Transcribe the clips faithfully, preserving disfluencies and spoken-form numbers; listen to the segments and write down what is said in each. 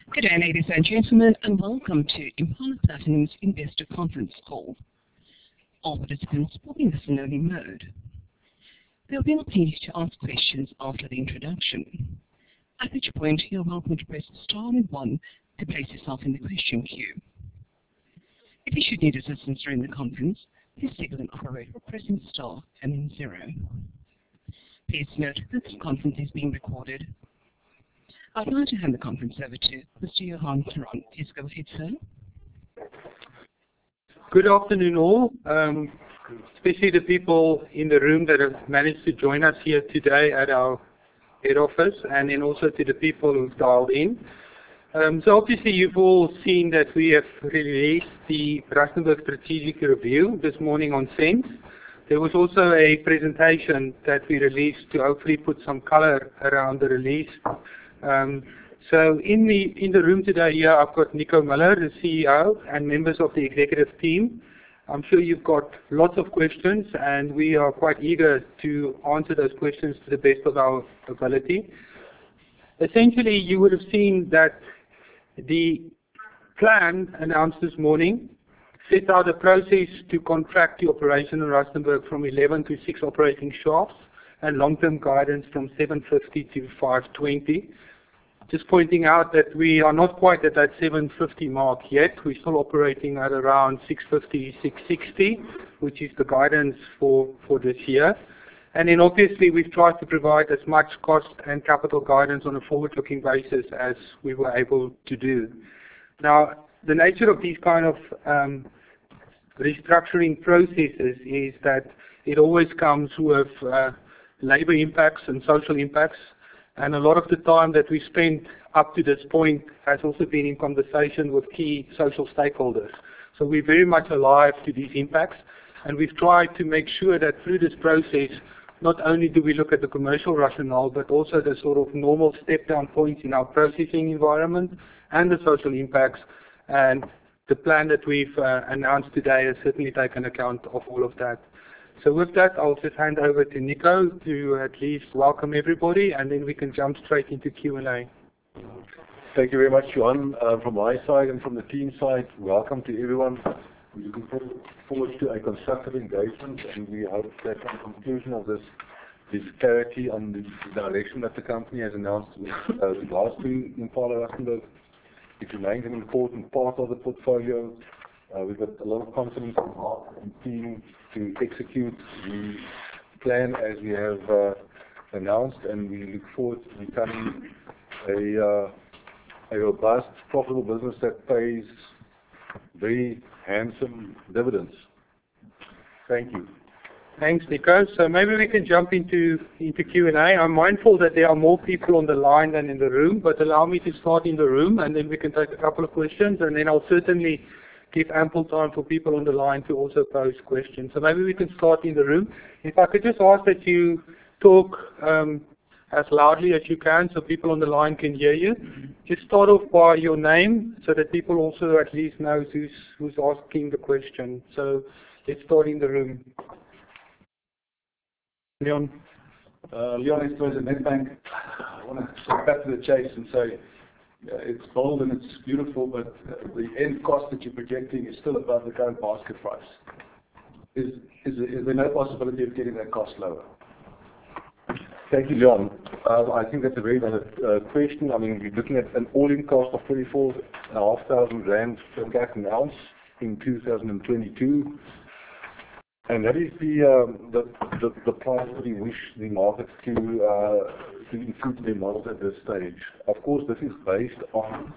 Good day, ladies and gentlemen, and welcome to Impala Platinum's Investor Conference Call. All participants will be in listen-only mode. There will be an opportunity to ask questions after the introduction, at which point you're welcome to press star and one to place yourself in the question queue. If you should need assistance during the conference, please signal an operator by pressing star and then zero. Please note that this conference is being recorded. I'd like to hand the conference over to Mister Johan Theron. Please go ahead, sir. Good afternoon, all, um, especially the people in the room that have managed to join us here today at our head office, and then also to the people who've dialed in. Um, so obviously you've all seen that we have released the Rustenburg Strategic Review this morning on SENS. There was also a presentation that we released to hopefully put some color around the release. Um, so in the in the room today here, I've got Nico Miller, the C E O, and members of the executive team. I'm sure you've got lots of questions, and we are quite eager to answer those questions to the best of our ability. Essentially, you would have seen that the plan announced this morning set out a process to contract the operation in Rustenburg from eleven to six operating shafts, and long-term guidance from seven fifty to five twenty. Just pointing out that we are not quite at that seven fifty mark yet. We're still operating at around six fifty, six sixty, which is the guidance for, for this year. And then obviously we've tried to provide as much cost and capital guidance on a forward-looking basis as we were able to do. Now, the nature of these kind of um, restructuring processes is that it always comes with uh, labor impacts and social impacts. And a lot of the time that we spent up to this point has also been in conversation with key social stakeholders. So we're very much alive to these impacts, and we've tried to make sure that through this process, not only do we look at the commercial rationale, but also the sort of normal step-down points in our processing environment and the social impacts. And the plan that we've uh, announced today has certainly taken account of all of that. So with that, I'll just hand over to Nico to at least welcome everybody, and then we can jump straight into Q and A. Thank you very much, Johan. Uh, from my side and from the team side, welcome to everyone. We're looking forward to a constructive engagement, and we hope that at the conclusion of this, there's clarity on the direction that the company has announced with uh, regards to Impala Rustenburg. It remains an important part of the portfolio. Uh, we've got a lot of confidence in our team to execute the plan as we have uh, announced, and we look forward to becoming a, uh, a robust, profitable business that pays very handsome dividends. Thank you. Thanks, Nico. So maybe we can jump into, into Q and A. I'm mindful that there are more people on the line than in the room, but allow me to start in the room, and then we can take a couple of questions, and then I'll certainly give ample time for people on the line to also pose questions. So maybe we can start in the room. If I could just ask that you talk um, as loudly as you can so people on the line can hear you. Just start off by your name so that people also at least know who's, who's asking the question. So let's start in the room. Leon. Uh, Leon Esposito at Nedbank. I want to step back to the chase and say, Uh, it's bold and it's beautiful, but uh, the end cost that you're projecting is still above the current basket price. Is, is, is there no possibility of getting that cost lower? Thank you, Leon. Uh, I think that's a very valid uh, question. I mean, we're looking at an all-in cost of twenty-four thousand five hundred rand per carat ounce in two thousand twenty-two. And that is the, um, the, the, the price that we wish the markets to, uh, to include their models at this stage. Of course, this is based on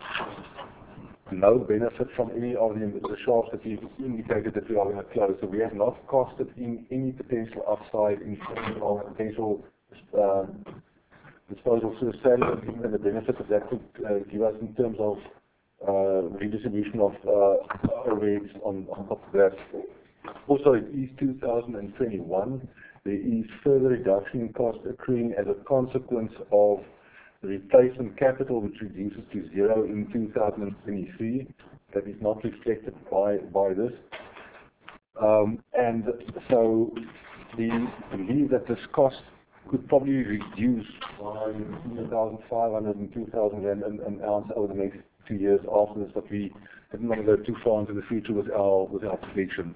no benefit from any of the, the shafts that we've indicated that we are going to close. So we have not costed in any potential upside in terms of potential uh, disposal to the sale, and the benefit that that could uh, give us in terms of uh, redistribution of uh, overheads on, on top of that. Also, it is two thousand twenty-one. There is further reduction in cost accruing as a consequence of the replacement capital, which reduces to zero in two thousand twenty-three. That is not reflected by, by this. Um, and so we believe that this cost could probably reduce one thousand five hundred and two thousand rand an, an ounce over the next two years after this, but we didn't want to go too far into the future with our with our prediction.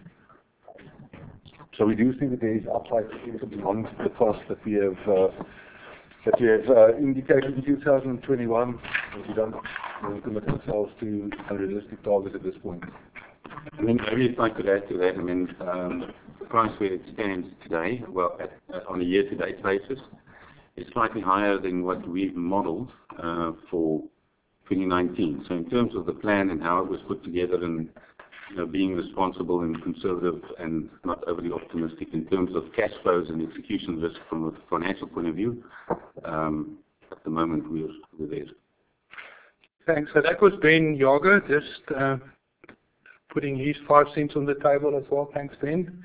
So we do think that there is upside beyond the cost that we have uh, that we have uh, indicated in two thousand twenty-one. But we don't really commit ourselves to unrealistic targets at this point. I mean, maybe if I could add to that, I mean, um, the price where it stands today, well, at, at, on a year-to-date basis, is slightly higher than what we've modeled uh, for twenty nineteen. So in terms of the plan and how it was put together and you know, being responsible and conservative and not overly optimistic in terms of cash flows and execution risk from a financial point of view, um, at the moment we're, we're there. Thanks. So that was Ben Yager, just uh, putting his five cents on the table as well. Thanks, Ben.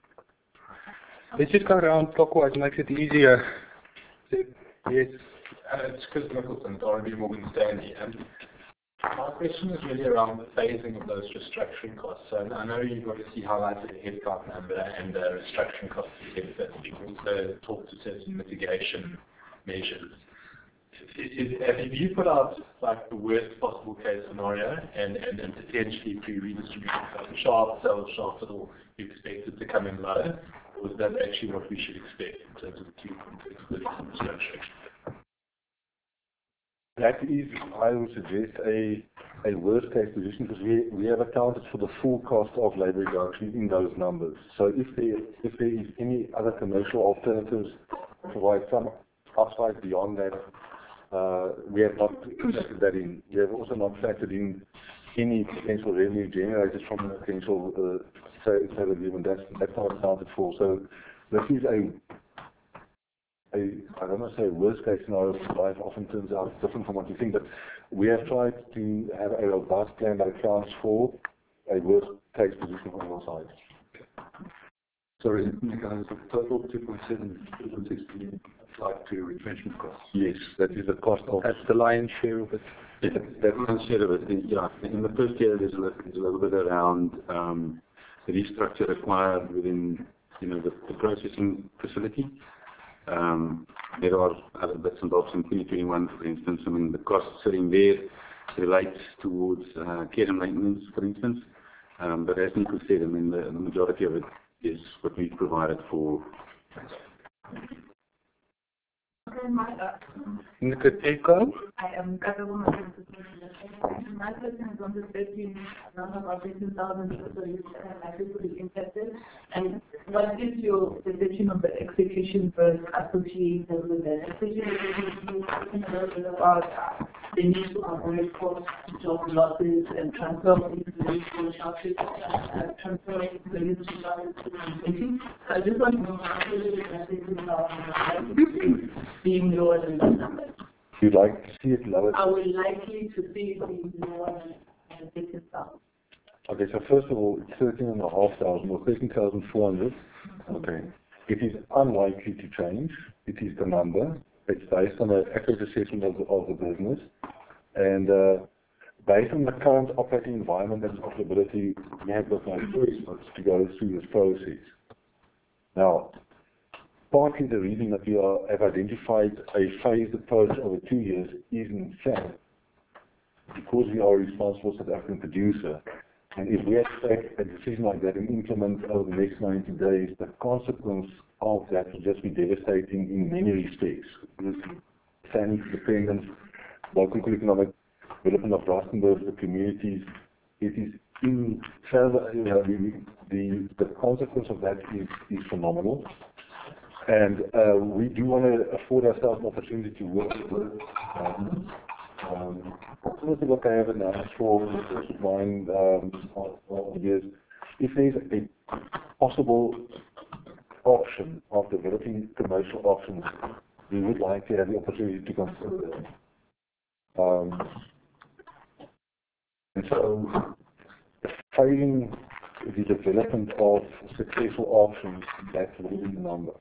Let's just go around clockwise, makes it easier. Yes. Uh, it's Chris Nicholson, R B Morgan Stanley. And my question is really around the phasing of those restructuring costs. So I know you've obviously highlighted the headcount number and the restructuring costs, et cetera. You've also talked to certain mitigation measures. Is, have you put out like the worst possible case scenario and, and, and potentially pre-redistributed sharp sales sharp at all you expected to come in low? Or is that actually what we should expect in terms of the two point six billion restructuring? That is, I would suggest, a, a worst case position because we, we have accounted for the full cost of labour reduction in those numbers. So if there, if there is any other commercial alternatives provide some upside beyond that, uh, we have not factored that in. We have also not factored in any potential revenue generated from the potential uh, sale agreement. That's, that's not accounted for. So this is a A, I don't want to say worst case scenario, life often turns out different from what you think, but we have tried to have a robust plan that accounts for a worst case position on our side. Sorry, guys, the total two point seven, two point six billion applied to retrenchment costs. Yes, that is the cost of. That's the lion's share of it. Yeah, that's one share of it. Yeah, in the first year there's a little, there's a little bit around um, the restructure required within you know the, the processing facility. Um, there are other bits and bobs in twenty twenty-one, for instance. I mean, the costs sitting there relates towards uh, care and maintenance, for instance. Um, but as Nico said, I mean, the, the majority of it is what we've provided for. Nkateko? I am Katawoman. My question is on the thirteen around about fifteen thousand people likely to be infected. And what is your perception of the execution risk associated with that? Especially when you're talking a little bit about uh, the need to avoid cost job losses and transfer into the useful shortage, uh, transfer into the useful shortage. So I just want to know how you being lower than that number. You'd like to see it lower? I would likely to see it being lower than fifteen thousand. Okay, so first of all, it's thirteen and a half thousand or thirteen thousand four hundred. Okay. It is unlikely to change. It is the number. It's based on an accurate assessment of the, of the business. And uh, based on the current operating environment and profitability, we have got no choice but to go through this process. Now, partly the reason that we are, have identified a phased approach over two years is in fact because we are a responsible South African producer. And if we have to take a decision like that and implement over the next ninety days, the consequence of that will just be devastating in many respects. Family dependence, local economic development of Rustenburg, the communities, it is in further, you know, the, the, the consequence of that is, is phenomenal. And uh, we do want to afford ourselves an opportunity to work with um, um, what I have announced for mine um, years. If there's a possible option of developing commercial options, we would like to have the opportunity to consider them. Um, and so, failing the development of successful options, that's really the number.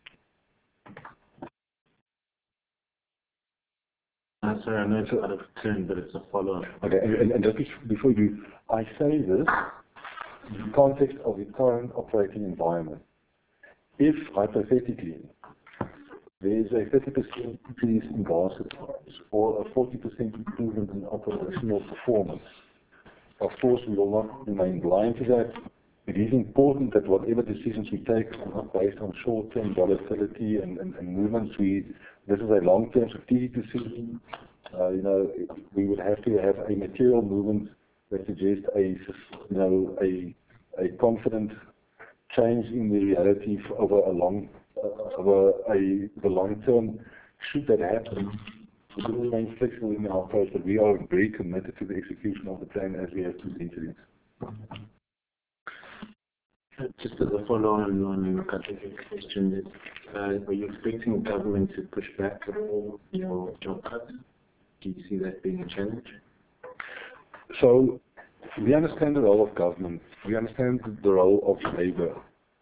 Uh, sorry, I know it's out of turn, but it's a follow-up. Okay, and, and just before you, I say this in the context of the current operating environment. If, hypothetically, there is a thirty percent increase in basket price or a forty percent improvement in operational performance. Of course, we will not remain blind to that. It is important that whatever decisions we take are not based on short-term volatility and, and, and movements. We, this is a long-term strategic decision. Uh, you know, we would have to have a material movement that suggests a, you know, a, a confident change in the reality for over a long, uh, over a the long term. Should that happen, we will remain flexible in our approach, but we are very committed to the execution of the plan as we have presented it. Just as a follow-on on your question, uh, are you expecting government to push back on your job cuts? Do you see that being a challenge? So, we understand the role of government. We understand the role of labour.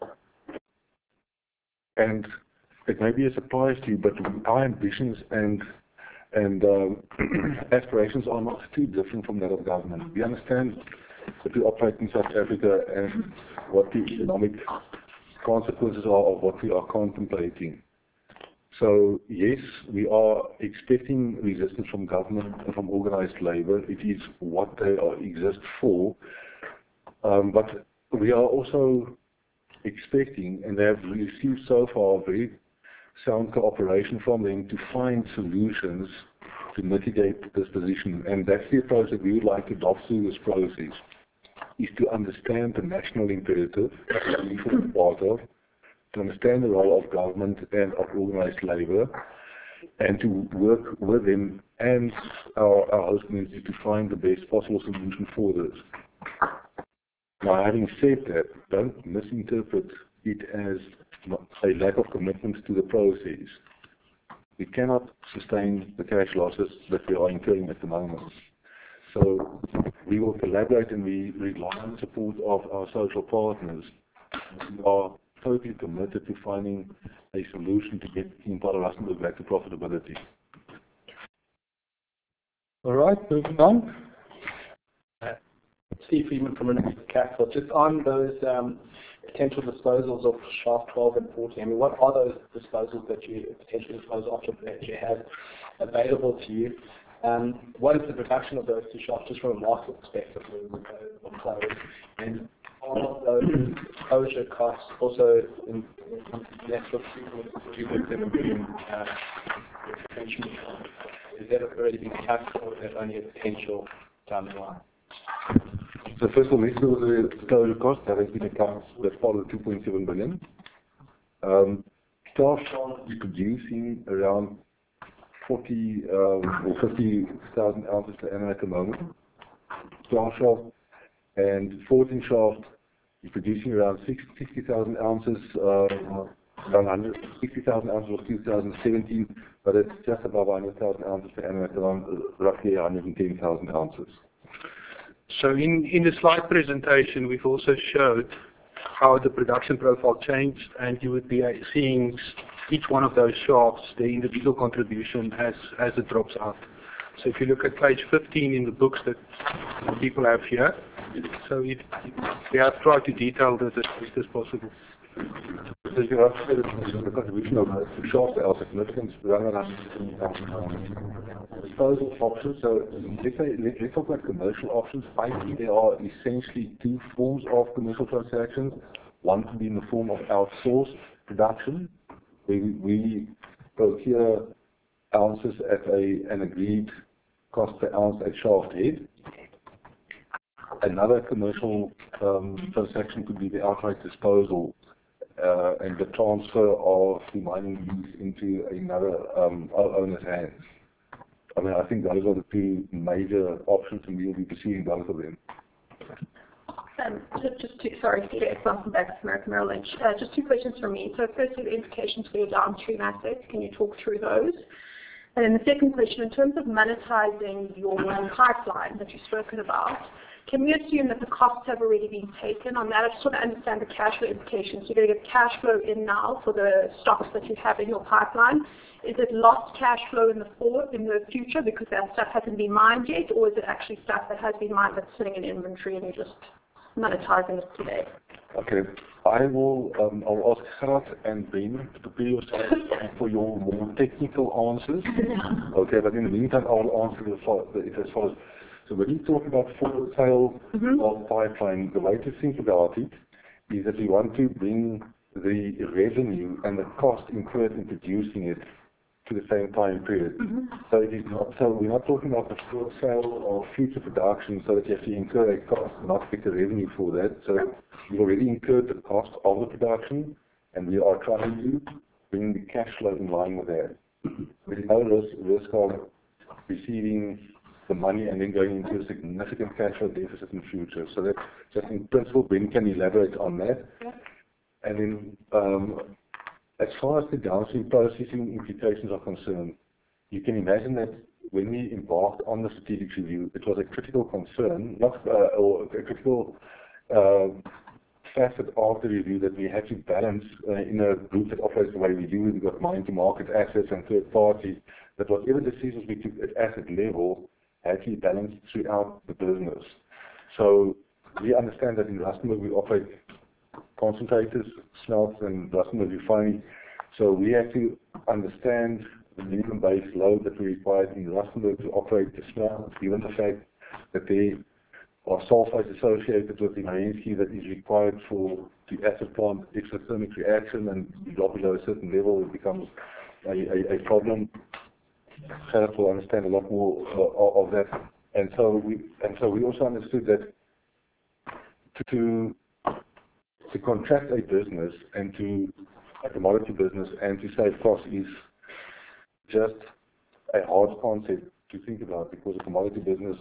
And it may be a surprise to you, but our ambitions and and um, aspirations are not too different from that of government. We understand that we operate in South Africa and what the economic consequences are of what we are contemplating. So yes, we are expecting resistance from government and from organized labor. It is what they are, exist for. Um, but we are also expecting, and they have received so far very sound cooperation from them to find solutions to mitigate this position. And that's the approach that we would like to adopt through this process, is to understand the national imperative that we form part of, to understand the role of government and of organized labor, and to work with them and our, our host community to find the best possible solution for this. Now, having said that, don't misinterpret it as a lack of commitment to the process. We cannot sustain the cash losses that we are incurring at the moment. So we will collaborate and we rely on the support of our social partners. We are totally committed to finding a solution to get Impala Rustenburg back to profitability. All right, moving on. Uh, Steve Freeman from Renewable Capital. Just on those um, potential disposals of shaft twelve and fourteen, I mean, what are those disposals that you, potential disposal options that you have available to you? Um, what is the production of those two shafts, just from a market perspective, or close? And are those closure costs also in net of two point seven billion uh, potential? Is that already been captured, or is that only a potential down the line? So first of all, let's do the closure cost. That has been accounted as part of the two point seven billion. Um, Staff shaft is producing around forty um, or fifty thousand ounces per annum at the moment. Staff shaft and fourteen shaft is producing around sixty thousand ounces, uh, around one hundred sixty thousand ounces of two thousand seventeen, but it's just above one hundred thousand ounces per annum at around uh, roughly one hundred ten thousand ounces. So in, in the slide presentation, we've also showed how the production profile changed, and you would be uh, seeing each one of those shafts, the individual contribution as, as it drops out. So if you look at page fifteen in the books that people have here, so it, it, we have tried to detail this as best as possible. So you have to the contribution of the shaft are significant, disposal options. So let's, say, let's talk about commercial options. I think there are essentially two forms of commercial transactions. One can be in the form of outsourced production, where we, we procure ounces at a, an agreed cost per ounce at shaft head. Another commercial um, transaction could be the outright disposal uh, and the transfer of the mining use into another um, owner's hands. I mean, I think those are the two major options, and we will be pursuing both of them. Um, just, just two, sorry, Peter Exxon from Bank of America Merrill Lynch. Uh, just two questions from me. So firstly, the implications for your downstream assets. Can you talk through those? And then the second question, in terms of monetizing your pipeline that you've spoken about, can we assume that the costs have already been taken on that? I just want to understand the cash flow implications. You're going to get cash flow in now for the stocks that you have in your pipeline. Is it lost cash flow in the forward, in the future, because that stuff hasn't been mined yet, or is it actually stuff that has been mined that's sitting in inventory and you're just monetizing it today? Okay. I will um, I'll ask Gerard and Ben to prepare yourself for your more technical answers. Okay, but in the meantime, I will answer the fo- the- it as follows. So when you talk about forward sale Mm-hmm. of pipeline, the way to think about it is that we want to bring the revenue and the cost incurred in producing it to the same time period. Mm-hmm. So it is not, so we're not talking about the forward sale of future production so that you have to incur a cost, not get the revenue for that. So we already incurred the cost of the production, and we are trying to bring the cash flow in line with that. There is no risk, risk of receiving the money and then going into a significant cash flow deficit in the future. So that just in principle, Ben can elaborate on that. And then um, as far as the downstream processing implications are concerned, you can imagine that when we embarked on the strategic review, it was a critical concern, not uh, or a critical uh, facet of the review that we had to balance uh, in a group that operates the way we do. We've got mine-to-market assets and third parties, that whatever decisions we took at asset level had to be balanced throughout the business. So we understand that in Rustenburg we operate concentrators, smelts, and Rustenburg refinery. So we have to understand the minimum base load that we require in Rustenburg to operate the smelt, given the fact that there are sulfides associated with the Merensky that is required for the acid plant exothermic reaction, and if you drop below a certain level, it becomes a, a, a problem. Gerard will understand a lot more uh, of that, and so we and so we also understood that to to contract a business and to a commodity business and to save costs is just a hard concept to think about, because a commodity business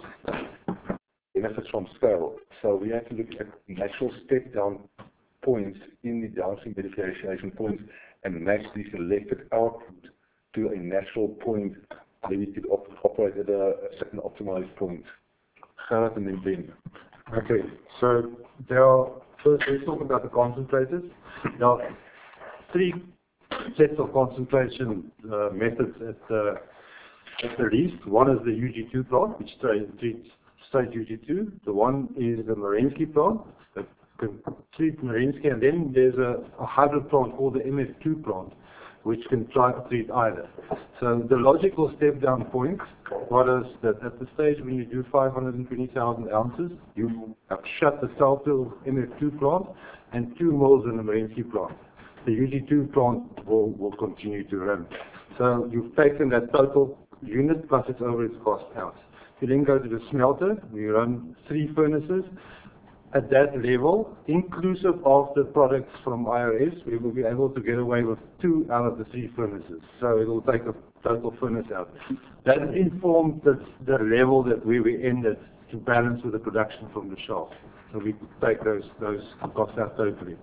benefits from scale. So we have to look at natural step down points in the downstream beneficiation points and match the selected output to a natural point where we could op operate at a, a certain optimized point. Gerard and then Ben. Okay, so there are, first let's talk about the concentrators. There are three sets of concentration uh, methods at, uh, at the least. One is the U G two plant, which treats straight U G two. The one is the Merensky plant that can treat Merensky, and then there's a, a hybrid plant called the M F two plant, which can try to treat either. So the logical step down point was that at the stage when you do five hundred twenty thousand ounces, you have shut the Southfield M F two plant and two mills in the Merensky plant. The U G two plant will, will continue to run. So you've taken that total unit plus its overhead cost out. You then go to the smelter, we run three furnaces. At that level, inclusive of the products from I R S, we will be able to get away with two out of the three furnaces. So it will take a total furnace out. That informed the, the level that we, we ended to balance with the production from the shaft. So we could take those, those costs out totally.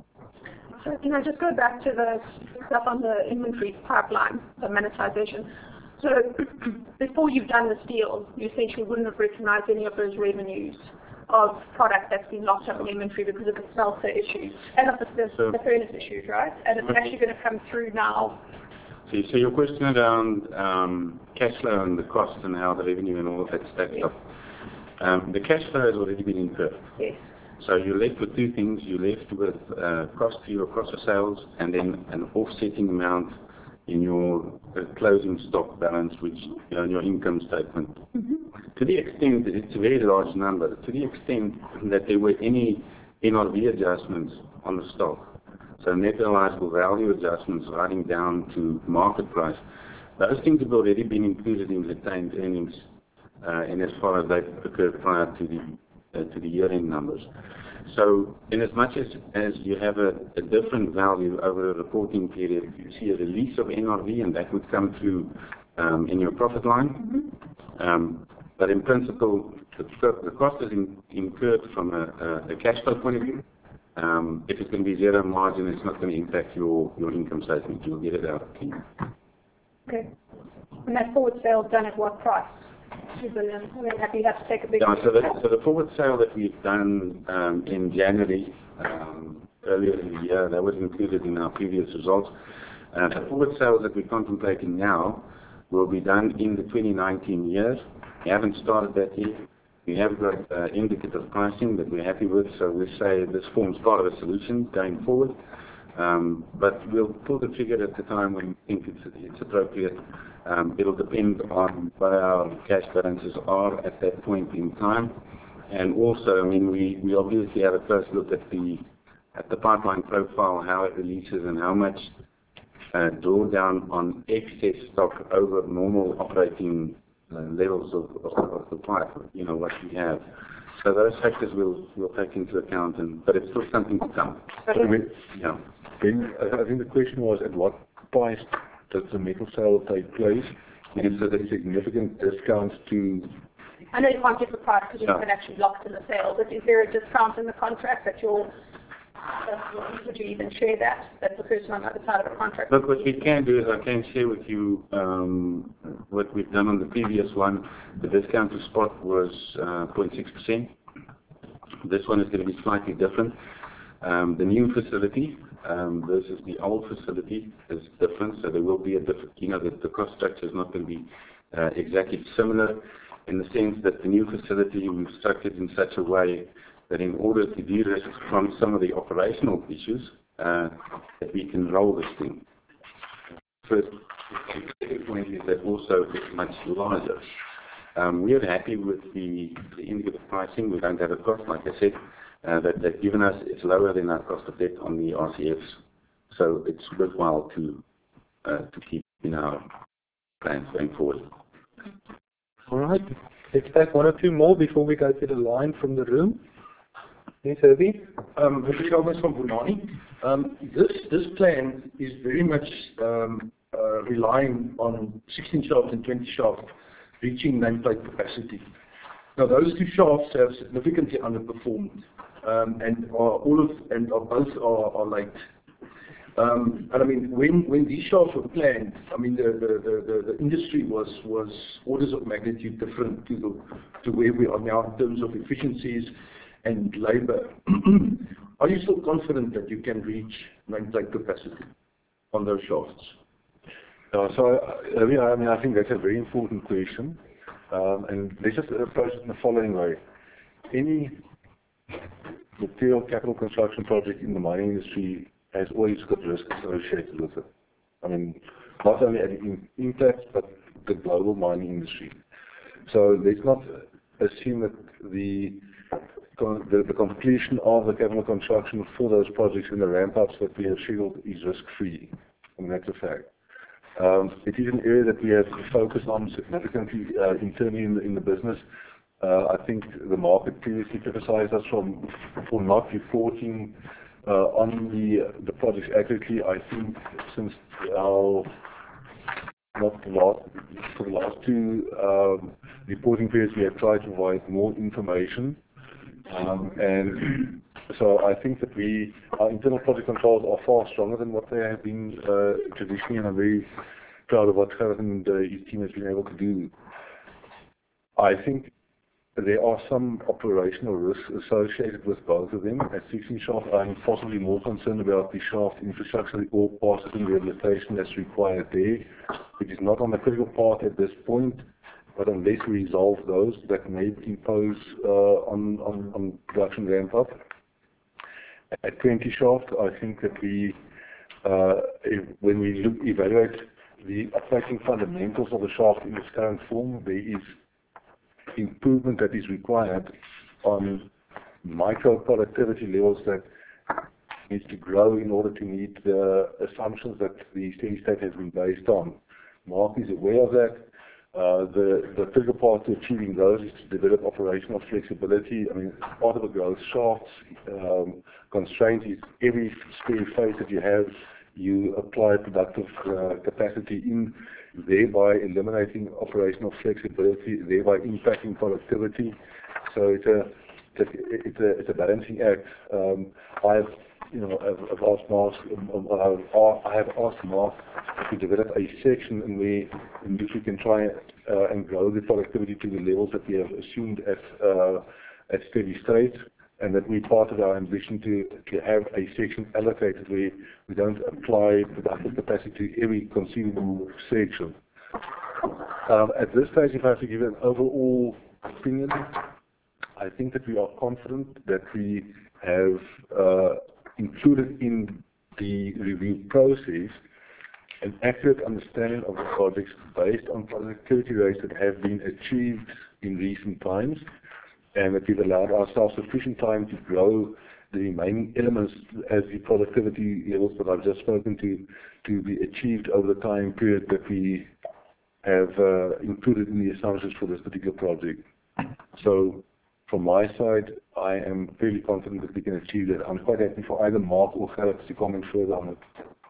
So can I just go back to the stuff on the inventory pipeline, the monetization? So before you've done this deal, you essentially wouldn't have recognized any of those revenues of product that's been locked up in inventory because of the smelter issues and of the, the, So- the furnace issues, right? And it's actually going to come through now. So, so your question around um, cash flow and the cost and how the revenue and all of that stacks up. Um, the cash flow has already been incurred. Yes. So you're left with two things. You're left with uh, cost to your cost of sales and then an offsetting amount in your uh, closing stock balance, which you know, in your income statement. Mm-hmm. To the extent, it's a very large number, to the extent that there were any N R V adjustments on the stock, so net realizable value adjustments running down to market price, those things have already been included in retained earnings, uh, and as far as they occurred prior to the uh, to the year-end numbers. So, in as much as, as you have a, a different value over a reporting period, you see a release of N R V, and that would come through um, in your profit line. Um, but in principle, the, the cost is in, incurred from a, a, a cash flow point of view. Um, if it's going to be zero margin, it's not going to impact your, your income statement. You'll get it out. Okay. And that forward sale done at what price? Two billion. I mean, have you had to take a big... Yeah, so the, so the forward sale that we've done um, in January, um, earlier in the year, that was included in our previous results. Uh, the forward sales that we're contemplating now will be done in the twenty nineteen year. We haven't started that yet. We have got uh, indicative pricing that we're happy with, so we say this forms part of a solution going forward. Um, but we'll pull the trigger at the time when we think it's, it's appropriate. Um, it'll depend on what our cash balances are at that point in time. And also, I mean, we, we obviously have a first look at the at the pipeline profile, how it releases and how much uh, drawdown on excess stock over normal operating uh, levels of, of, of the pipe, you know, what we have. So those factors we'll, we'll take into account, and but it's still something to come. Yeah. Then I think the question was, at what price does the metal sale take place? Is there a significant discount to... I know you can't give the price because you Yeah. haven't actually locked in the sale, but is there a discount in the contract that you'll, uh, would you even share that, that the person on the other side of the contract? Look, what we can do is I can share with you um, what we've done on the previous one. The discount to spot was uh, zero point six percent. This one is going to be slightly different. Um, the new facility um, versus the old facility is different, so there will be a different, you know, the, the cost structure is not going to be uh, exactly similar in the sense that the new facility we've structured in such a way that in order to de-risk from some of the operational issues, uh, that we can roll this thing. First, the point is that also it's much larger. Um, we are happy with the, the indicative pricing. We don't have a cost, like I said, uh, that they've given us. It's lower than our cost of debt on the R C Fs, so it's worthwhile to uh, to keep in our plans going forward. All right. Let's take one or two more before we go to the line from the room. Yes, Herbie? Um, Richard Thomas from Bunani. Um, this this plan is very much um, uh, relying on sixteen shafts and twenty shafts reaching nameplate capacity. Now those two shafts have significantly underperformed, um, and are all of and are both are, are late. Um, and I mean, when when these shafts were planned, I mean the the, the, the industry was was orders of magnitude different to the, to where we are now in terms of efficiencies and labour. Are you still confident that you can reach nameplate capacity on those shafts? Uh, so, uh, I mean, I mean, I think that's a very important question, um, and let's just approach it in the following way. Any material capital construction project in the mining industry has always got risk associated with it. I mean, not only at the impact, but the global mining industry. So let's not assume that the The, the completion of the capital construction for those projects and the ramp-ups that we have scheduled is risk-free. I mean, that's a fact. Um, it is an area that we have focused on significantly uh, internally in the, in the business. Uh, I think the market previously criticized us from, for not reporting uh, on the, the projects accurately. I think since our not the last, for the last two um, reporting periods, we have tried to provide more information. Um, and so I think that we, our internal project controls are far stronger than what they have been uh, traditionally, and I'm very proud of what Gerrit and uh, his team has been able to do. I think there are some operational risks associated with both of them. At sixteen shaft, I'm possibly more concerned about the shaft infrastructure, the ore processing rehabilitation that's required there, which is not on the critical part at this point. But unless we resolve those, that may impose uh, on, on, on production ramp up. At twenty shaft, I think that we, uh, if, when we look, evaluate the operating fundamentals of the shaft in its current form, there is improvement that is required on micro productivity levels that needs to grow in order to meet the assumptions that the steady state has been based on. Mark is aware of that. Uh, the, the critical part to achieving those is to develop operational flexibility. I mean, part of the growth shafts um, constraint is every spare phase that you have, you apply productive uh, capacity in, thereby eliminating operational flexibility, thereby impacting productivity. So it's a it's a it's a balancing act. Um, I've you know I've, I've asked Mark I've, I have asked Mark to develop a section in, where, in which we can try uh, and grow the productivity to the levels that we have assumed at uh, at steady state, and that we part of our ambition to, to have a section allocated where we don't apply productive capacity to every conceivable section. Um, at this stage, if I have to give an overall opinion, I think that we are confident that we have uh, included in the review process an accurate understanding of the projects based on productivity rates that have been achieved in recent times, and that we've allowed ourselves sufficient time to grow the remaining elements as the productivity levels that I've just spoken to to be achieved over the time period that we have uh, included in the assumptions for this particular project. So from my side, I am fairly confident that we can achieve that. I'm quite happy for either Mark or Gerrit to comment further on it.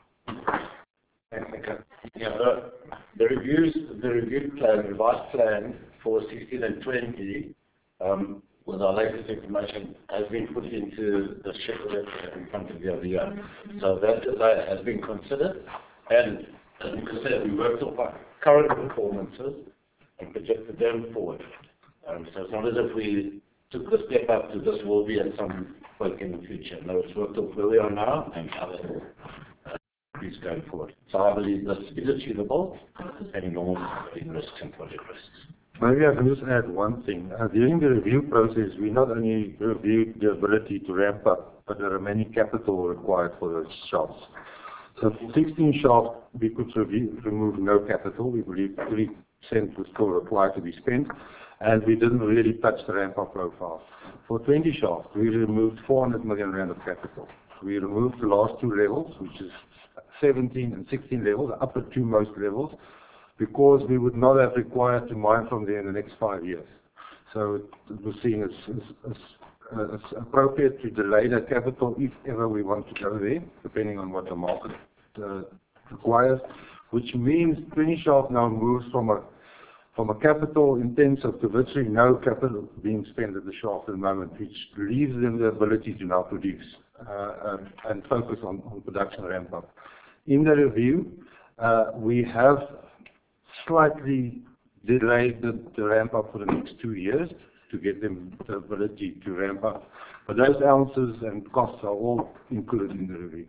Yeah, the, the reviews, the review plan, the revised plan for sixteen and twenty, um, with our latest information, has been put into the schedule in front of you over here. So that delay has been considered, and as you said, we worked off our current performances and projected them forward. Um, so it's not as if we took the step up to this will be at some point in the future. No, it's worked off where we are now and other is going forward. So I believe this is achievable, depending on risks and project risks. Maybe I can just add one thing. Uh, during the review process, we not only reviewed the ability to ramp up, but there are many capital required for those shafts. So for sixteen shafts, we could review, remove no capital. We believe three percent was still required to be spent, and we didn't really touch the ramp-up profile. For twenty shafts, we removed four hundred million rand of capital. We removed the last two levels, which is seventeen and sixteen levels, the upper two most levels, because we would not have required to mine from there in the next five years. So it was seen as, as, as, as appropriate to delay that capital if ever we want to go there, depending on what the market uh, requires, which means twenty shaft now moves from a from a capital intensive to virtually no capital being spent at the shaft at the moment, which leaves them the ability to now produce uh, um, and focus on, on production ramp up. In the review, uh, we have slightly delayed the, the ramp up for the next two years to get them the ability to ramp up. But those ounces and costs are all included in the review.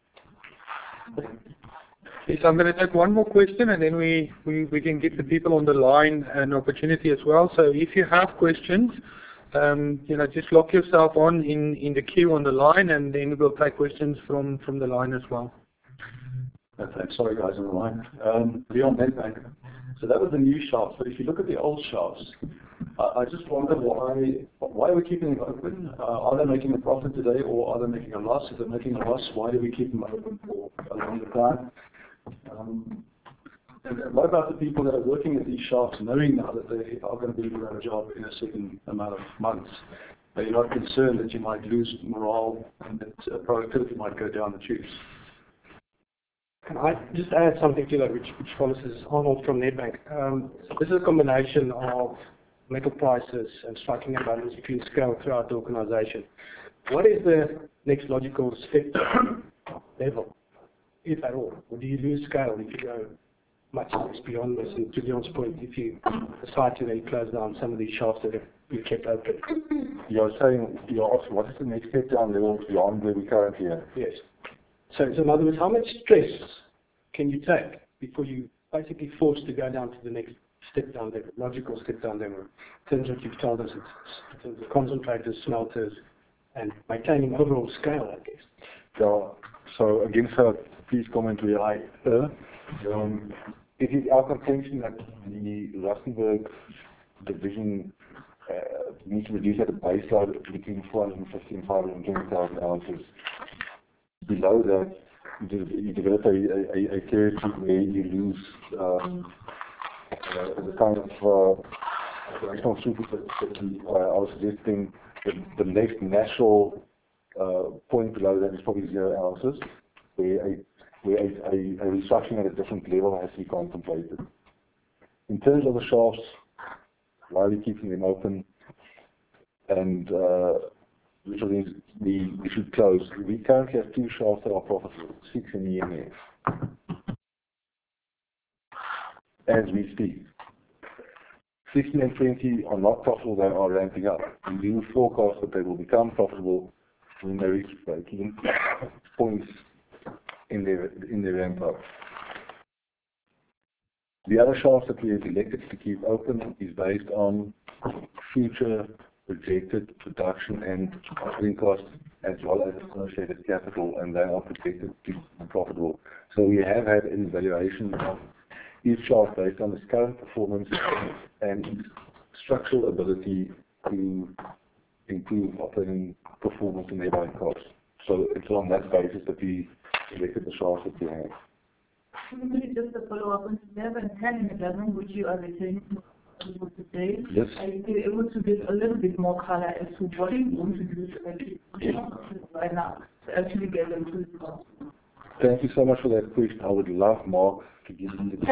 Yes, I'm going to take one more question, and then we, we, we can give the people on the line an opportunity as well. So if you have questions, um, you know, just lock yourself on in, in the queue on the line, and then we'll take questions from, from the line as well. Okay, sorry guys on the line. Um, Leon Nedbank. So that was the new shafts, but if you look at the old shafts, I, I just wonder why why are we keeping them open? Uh, are they making a profit today, or are they making a loss? If they're making a loss, why do we keep them open for a longer time? Um, and what about the people that are working at these shafts, knowing now that they are going to be without a job in a certain amount of months? Are you not concerned that you might lose morale and that uh, productivity might go down the tubes? Can I just add something to that, which, which follows? This is Arnold from Nedbank. Um, this is a combination of metal prices and striking a balance between scale throughout the organization. What is the next logical step level, if at all? Or do you lose scale if you go much beyond this? And to Leon's point, if you decide to then close down some of these shafts that have been kept open. You're saying, you're asking, what is the next step down level beyond where we currently are? Yes. So, so in other words, how much stress can you take before you basically forced to go down to the next step down there, logical step down there, in terms of what you've told us, it's, in terms of concentrators, smelters, and maintaining overall scale, I guess. Yeah, so again, sir, please comment where I err. Um, it is our contention that the Rustenburg division uh, needs to reduce at a baseline between four hundred fifty and five hundred twenty thousand ounces. Below that, you develop a, a, a territory where you lose um, uh, the kind of uh, operational throughput that we uh, are suggesting. The, the next natural uh, point below that is probably zero ounces, where a where a, a, a restructuring at a different level has to be contemplated. In terms of the shafts, why are we keeping them open? And uh, which of these we, we should close? We currently have two shafts that are profitable, six in E M F, as we speak. sixteen and twenty are not profitable, they are ramping up. And we will forecast that they will become profitable when they reach break-even points in their, in their ramp up. The other shafts that we have elected to keep open is based on future projected production and operating costs as well as associated capital, and they are projected to be profitable. So we have had an evaluation of each shaft based on its current performance and its structural ability to improve operating performance and thereby costs. So it's on that basis that we selected the shafts that we have. Maybe just a follow-up on eleven, ten and eleven, which you are returning to today. Yes. Are you be able to give a little bit more color as to what you want to do to actually right now to actually get them to the cost? Thank you so much for that question. I would love Mark to give you the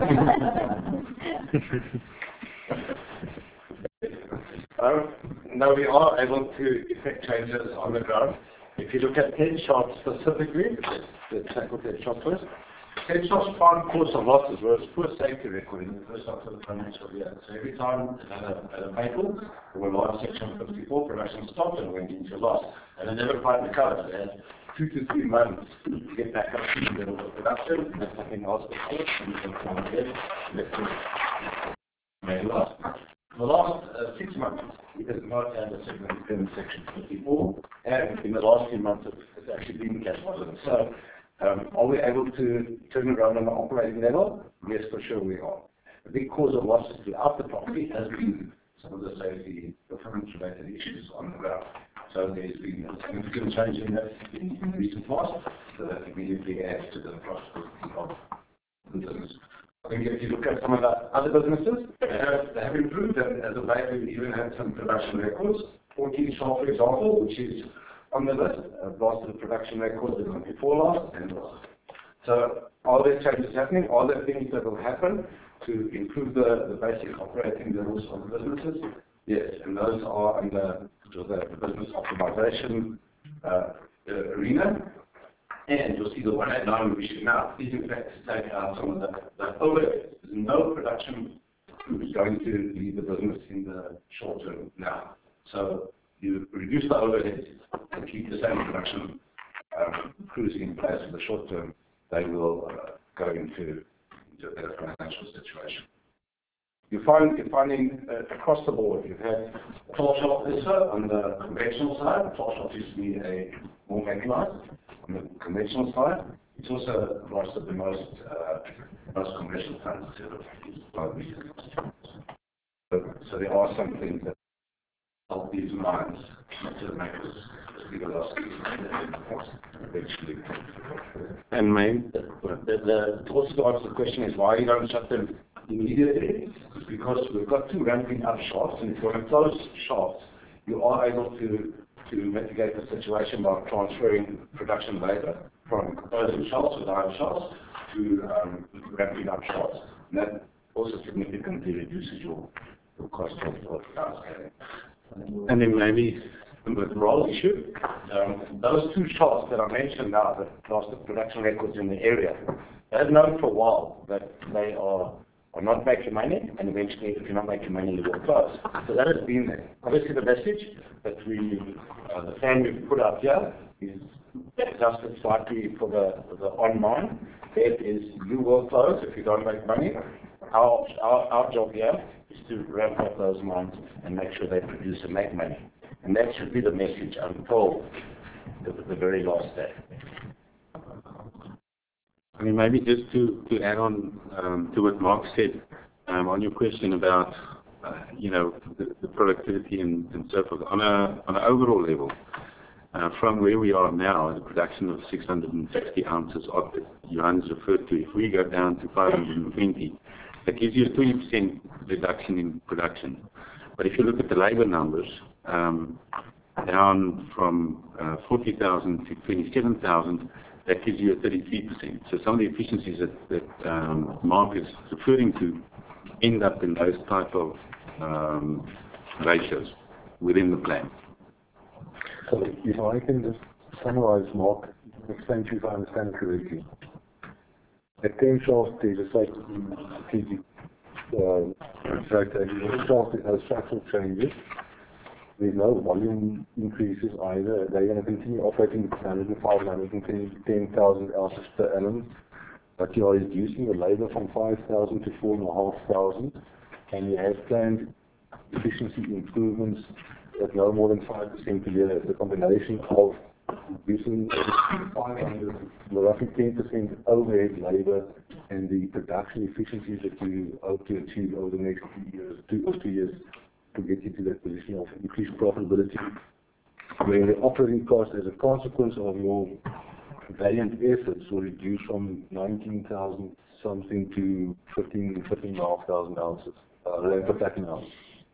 um, No, we are able to effect changes on the ground. If you look at ten shafts specifically, let's tackle ten shafts first. ten shafts found cause of losses was poor safety record in the first half of the financial year. So every time at a, at a maple, there were large section fifty-four, production stopped and went into loss. And they never quite recovered. They had two to three months to get back up to the level of production. That's something else that was and you can find there. Made loss. The last uh, six months, we did not have a segment in section fifty-four, and in the last few months, it's, it's actually been cash positive. So, um, are we able to turn around on the operating level? Yes, for sure we are. The big cause of losses throughout the property has been some of the safety performance-related issues on the ground. So there's been a significant change in that in recent past, so that immediately adds to the profitability of the business. I think if you look at some of the other businesses, they have, they have improved, and as of late we've even had some production records. fourteen shaft, for example, which is on the list, uh, lost the production records the month before last and last. So are there changes happening? Are there things that will happen to improve the, the basic operating levels of the businesses? Yes, and those are under the, the business optimization uh, arena. And you'll see the one at nine we should now is in fact to take out some of the, the overhead. There's no production is going to leave the business in the short term now. So you reduce the overhead and keep the same production um, crews in place for the short term, they will uh, go into, into a better financial situation. You find, you're finding uh, across the board, you've had twelve shaft this on the conventional side. twelve shaft used to be a more mechanized. On the conventional side, it's also across the most uh, most conventional plants to so, so there are some things that help these mines to make us bigger losses eventually. And maybe the, the, the also to answer the question is why you don't shut them immediately? It's because we've got two ramping up shafts, and if you want to close shafts, you are able to to mitigate the situation by transferring production labor from closing shafts with iron shafts to um, ramping up shafts. And that also significantly reduces your, your cost of transport. And then maybe with the roll issue, um, those two shafts that I mentioned now that lost the production records in the area, they've known for a while that they are are not making money, and eventually if you're not making money, you will close. So that has been there. Obviously the message that we, uh, the plan we've put out here is adjusted slightly for the, for the on-mine. It is you will close if you don't make money. Our, our, our job here is to ramp up those mines and make sure they produce and make money. And that should be the message until the, the very last day. I mean, maybe just to, to add on um, to what Mark said um, on your question about, uh, you know, the, the productivity and, and so forth. On a on an overall level, uh, from where we are now, the production of six hundred sixty ounces of Johannes referred to, if we go down to five hundred twenty, that gives you a twenty percent reduction in production. But if you look at the labour numbers, um, down from uh, forty thousand to twenty-seven thousand, that gives you a thirty-three percent. So some of the efficiencies that, that um, Mark is referring to end up in those type of um, ratios within the plan. So if I can just summarize, Mark, explain to you if I understand it correctly. At ten shafts, there's a strategic uh, strategy. Shaft has no structural changes. There's no volume increases either. They're going to continue operating between one hundred five and one hundred ten thousand ounces per annum. But you are reducing the labour from five thousand to four thousand five hundred, and you have planned efficiency improvements at no more than five percent per year. It's a combination of reducing five hundred, roughly ten percent overhead labor and the production efficiencies that you hope to achieve over the next two years, two or three years to get you to that position of increased profitability, where the operating cost as a consequence of your valiant efforts will reduce from nineteen thousand something to fifteen, fifteen and a half thousand ounces, uh, rand per platinum ounce.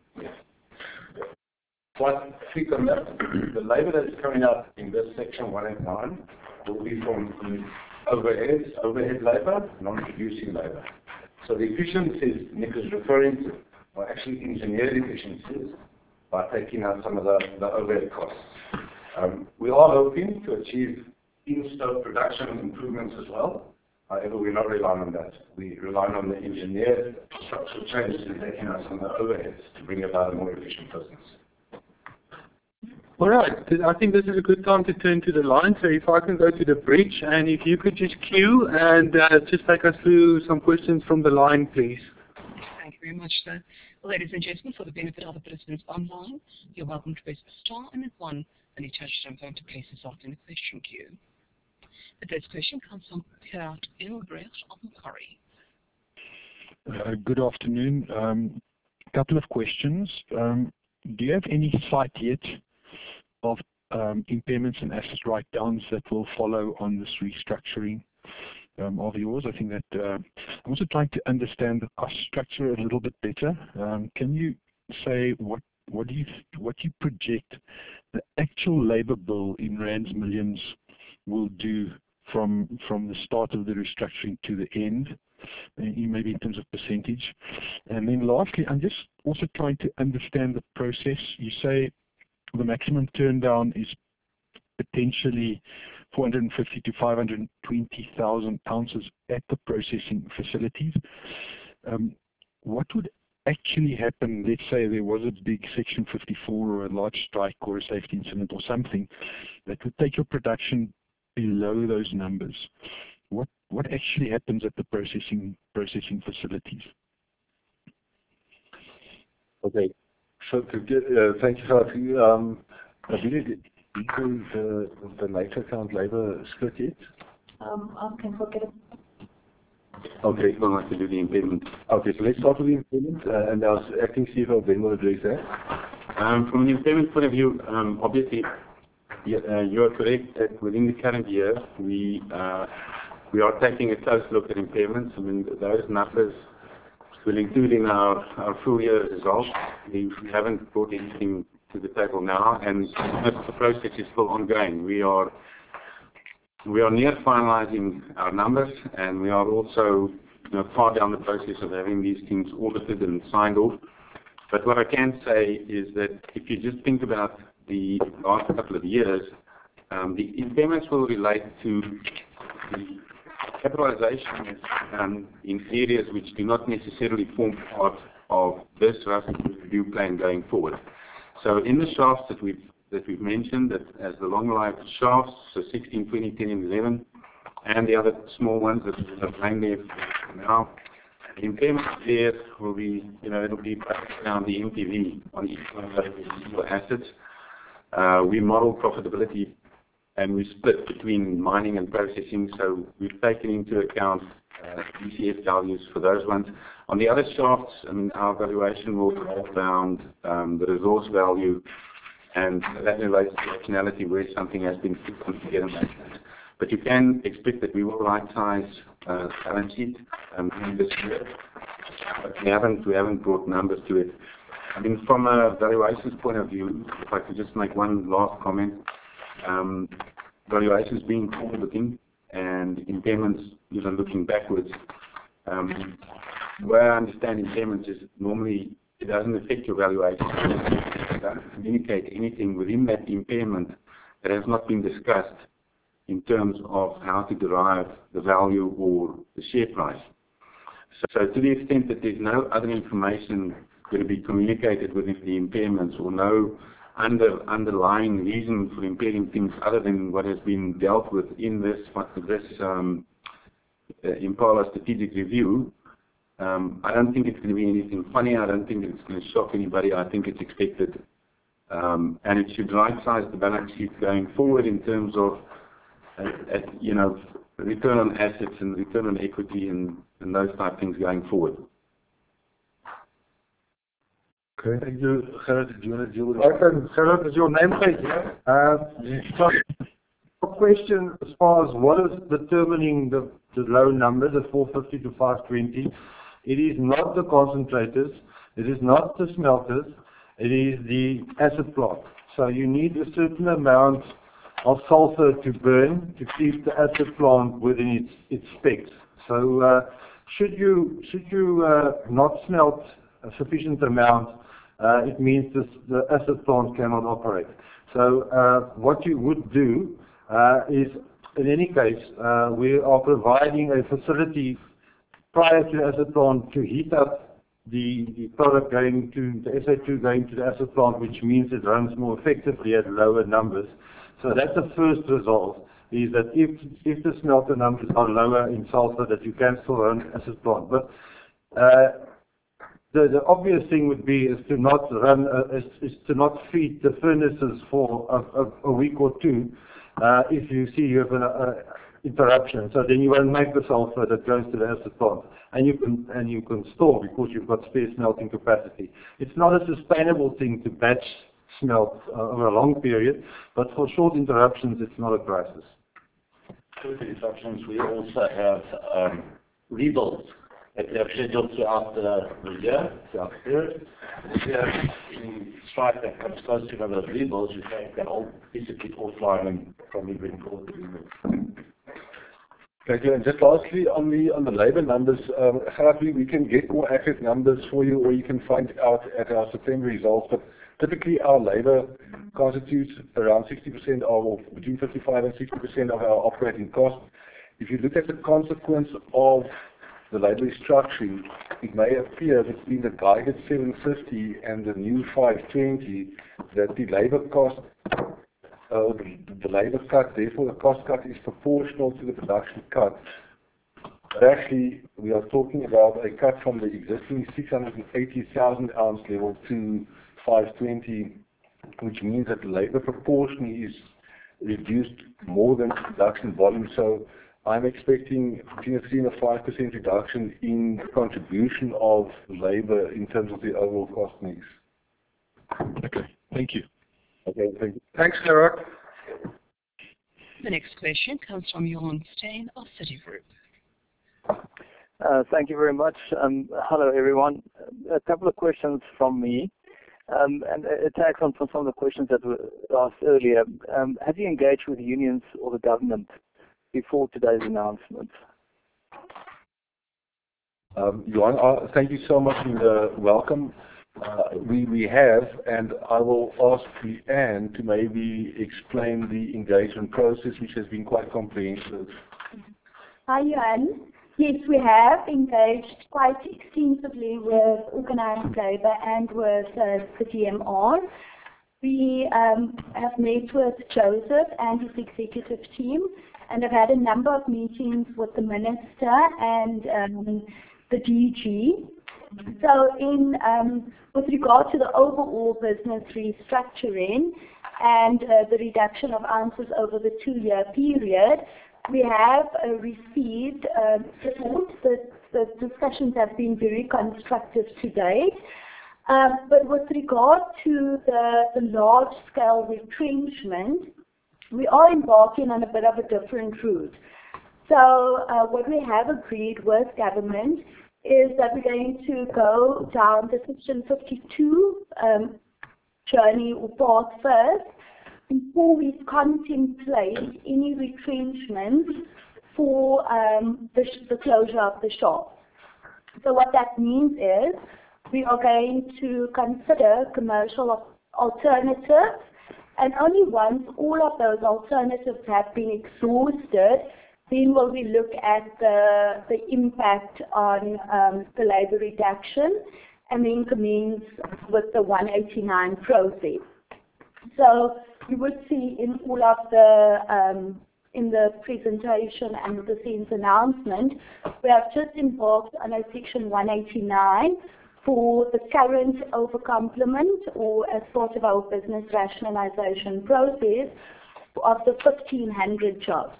One quick on that. The labor that's coming out in this section one and nine will be from overhead, overhead labor, non-producing labor. So the efficiencies Nick is referring to are actually engineered efficiencies by taking out some of the, the overhead costs. Um, we are hoping to achieve in-stope production improvements as well. However, we're not relying on that. We rely on the engineered structural changes in taking out some of the overheads to bring about a more efficient business. All right, I think this is a good time to turn to the line. So if I can go to the bridge, and if you could just queue and uh, just take us through some questions from the line, please. Thank you very much, sir. Ladies and gentlemen, for the benefit of the participants online, you're welcome to press star and then one on your touch-tone phone to place yourself in the question queue. The first question comes from Gerard Engelbrecht of Macquarie. Uh, good afternoon. A um, couple of questions. Um, do you have any sight yet of um, impairments and asset write-downs that will follow on this restructuring um, of yours? I think that uh, I'm also trying to understand the cost structure a little bit better. Um, can you say what what do you what you project the actual labor bill in rands millions will do from from the start of the restructuring to the end, maybe in terms of percentage? And then lastly, I'm just also trying to understand the process. You say the maximum turn down is potentially four hundred fifty to five hundred twenty thousand ounces at the processing facilities. Um, what would actually happen, let's say there was a big Section fifty-four or a large strike or a safety incident or something that would take your production below those numbers? What what actually happens at the processing processing facilities? Okay. So to get, uh, thank you for that. Um, Nabila, did you do the, the later account labor split yet? Um, I can forget it. Okay. We'll have to do the impairment. Okay, so let's start with the impairment, uh, and our acting C F O Ben will address that. Um, from an impairment point of view, um, obviously, yeah, uh, you are correct that within the current year, we uh, we are taking a close look at impairments. I mean, those numbers will include in our, our full year results. We, we haven't brought anything to the table now, and the process is still ongoing. We are we are near finalizing our numbers, and we are also you know, far down the process of having these things audited and signed off. But what I can say is that if you just think about the last couple of years, um, the impairments will relate to the capitalization um, in areas which do not necessarily form part of this review plan going forward. So in the shafts that we've that we've mentioned, that as the long life shafts, so sixteen, twenty, ten, and eleven, and the other small ones that have lain there for now, the impairment there will be, you know, it'll be based down the M P V on each one of those assets. Uh, we model profitability and we split between mining and processing, so we've taken into account uh, D C F values for those ones. On the other shafts, I mean, our valuation will revolve around um, the resource value, and that relates to optionality where something has been put together. But you can expect that we will right-size uh, balance sheet um, in this year, but we haven't we haven't brought numbers to it. I mean, from a valuations point of view, if I could just make one last comment. Um, valuations being forward-looking and impairments, you know, looking backwards. Um, where I understand impairments is normally it doesn't affect your valuation. It doesn't communicate anything within that impairment that has not been discussed in terms of how to derive the value or the share price. So, so to the extent that there's no other information going to be communicated within the impairments, or no under, underlying reason for impairing things other than what has been dealt with in this, this um, uh, Impala strategic review, um, I don't think it's going to be anything funny. I don't think it's going to shock anybody. I think it's expected Um, and it should right-size the balance sheet going forward in terms of, uh, at, you know, return on assets and return on equity and, and those type of things going forward. Okay, thank you. Gerard, do you want to deal with it? Okay, Gerard, is your name please? Uh, so, question as far as what is determining the, the low numbers at four fifty to five twenty, it is not the concentrators, it is not the smelters, it is the acid plant. So you need a certain amount of sulfur to burn to keep the acid plant within its, its specs. So uh, should you, should you uh, not smelt a sufficient amount, uh, it means this, the acid plant cannot operate. So uh, what you would do uh, is, in any case, uh, we are providing a facility prior to the acid plant to heat up the, the product going to the S A two going to the acid plant, which means it runs more effectively at lower numbers. So that's the first result, is that if, if the smelter numbers are lower in sulfur, that you can still run acid plant. But uh, the, the obvious thing would be is to not run, uh, is, is to not feed the furnaces for a, a, a week or two uh, if you see you have an uh, interruption. So then you won't make the sulfur that goes to the acid plant, and you can and you can store because you've got spare smelting capacity. It's not a sustainable thing to batch smelt uh, over a long period, but for short interruptions, it's not a crisis. Short interruptions, we also have um, rebuilds that we have scheduled throughout the, the year, throughout the period. If you have in strike that comes close to one of those rebuilds, you take that whole piece of kit offline and probably bring forward the rebuild. Thank you. And just lastly, on the on the labour numbers, um, Gerard, we can get more accurate numbers for you, or you can find out at our September results. But typically, our labour constitutes around sixty percent of, or between fifty-five and sixty percent of our operating costs. If you look at the consequence of the labour restructuring, it may appear that between the guided seven fifty and the new five twenty, that the labour cost, uh, the, the labour cut, therefore the cost cut is proportional to the production cut. But actually, we are talking about a cut from the existing six hundred eighty thousand ounce level to five twenty, which means that the labour proportion is reduced more than production volume. So I'm expecting between a three and a five percent reduction in contribution of labour in terms of the overall cost mix. Okay, thank you. Okay, thank you. Thanks, Gerard. The next question comes from Johan Steyn of Citigroup. Uh, thank you very much. Um, hello, everyone. A couple of questions from me. Um, and it tags on from some of the questions that were asked earlier. Um, have you engaged with the unions or the government before today's announcement? Um, Johan, uh, thank you so much for the welcome. Uh, we, we have, and I will ask Leanne to maybe explain the engagement process, which has been quite comprehensive. Hi, Johan. Yes, we have engaged quite extensively with organised labour and with uh, the D M R. We um, have met with Joseph and his executive team, and have had a number of meetings with the Minister and um, the D G. So in um, with regard to the overall business restructuring and uh, the reduction of ounces over the two-year period, we have uh, received uh, support. The, the discussions have been very constructive to date. Uh, but with regard to the, the large-scale retrenchment, we are embarking on a bit of a different route. So uh, what we have agreed with government is that we're going to go down the Section fifty-two um, journey or path first before we contemplate any retrenchment for um, the, the closure of the shop. So what that means is we are going to consider commercial alternatives, and only once all of those alternatives have been exhausted, then will we look at the, the impact on um, the labour reduction, and then commence with the one eighty-nine process. So you would see in all of the, um, in the presentation and the SENS announcement, we have just embarked on a Section one eighty-nine for the current overcomplement or as part of our business rationalization process of the fifteen hundred jobs.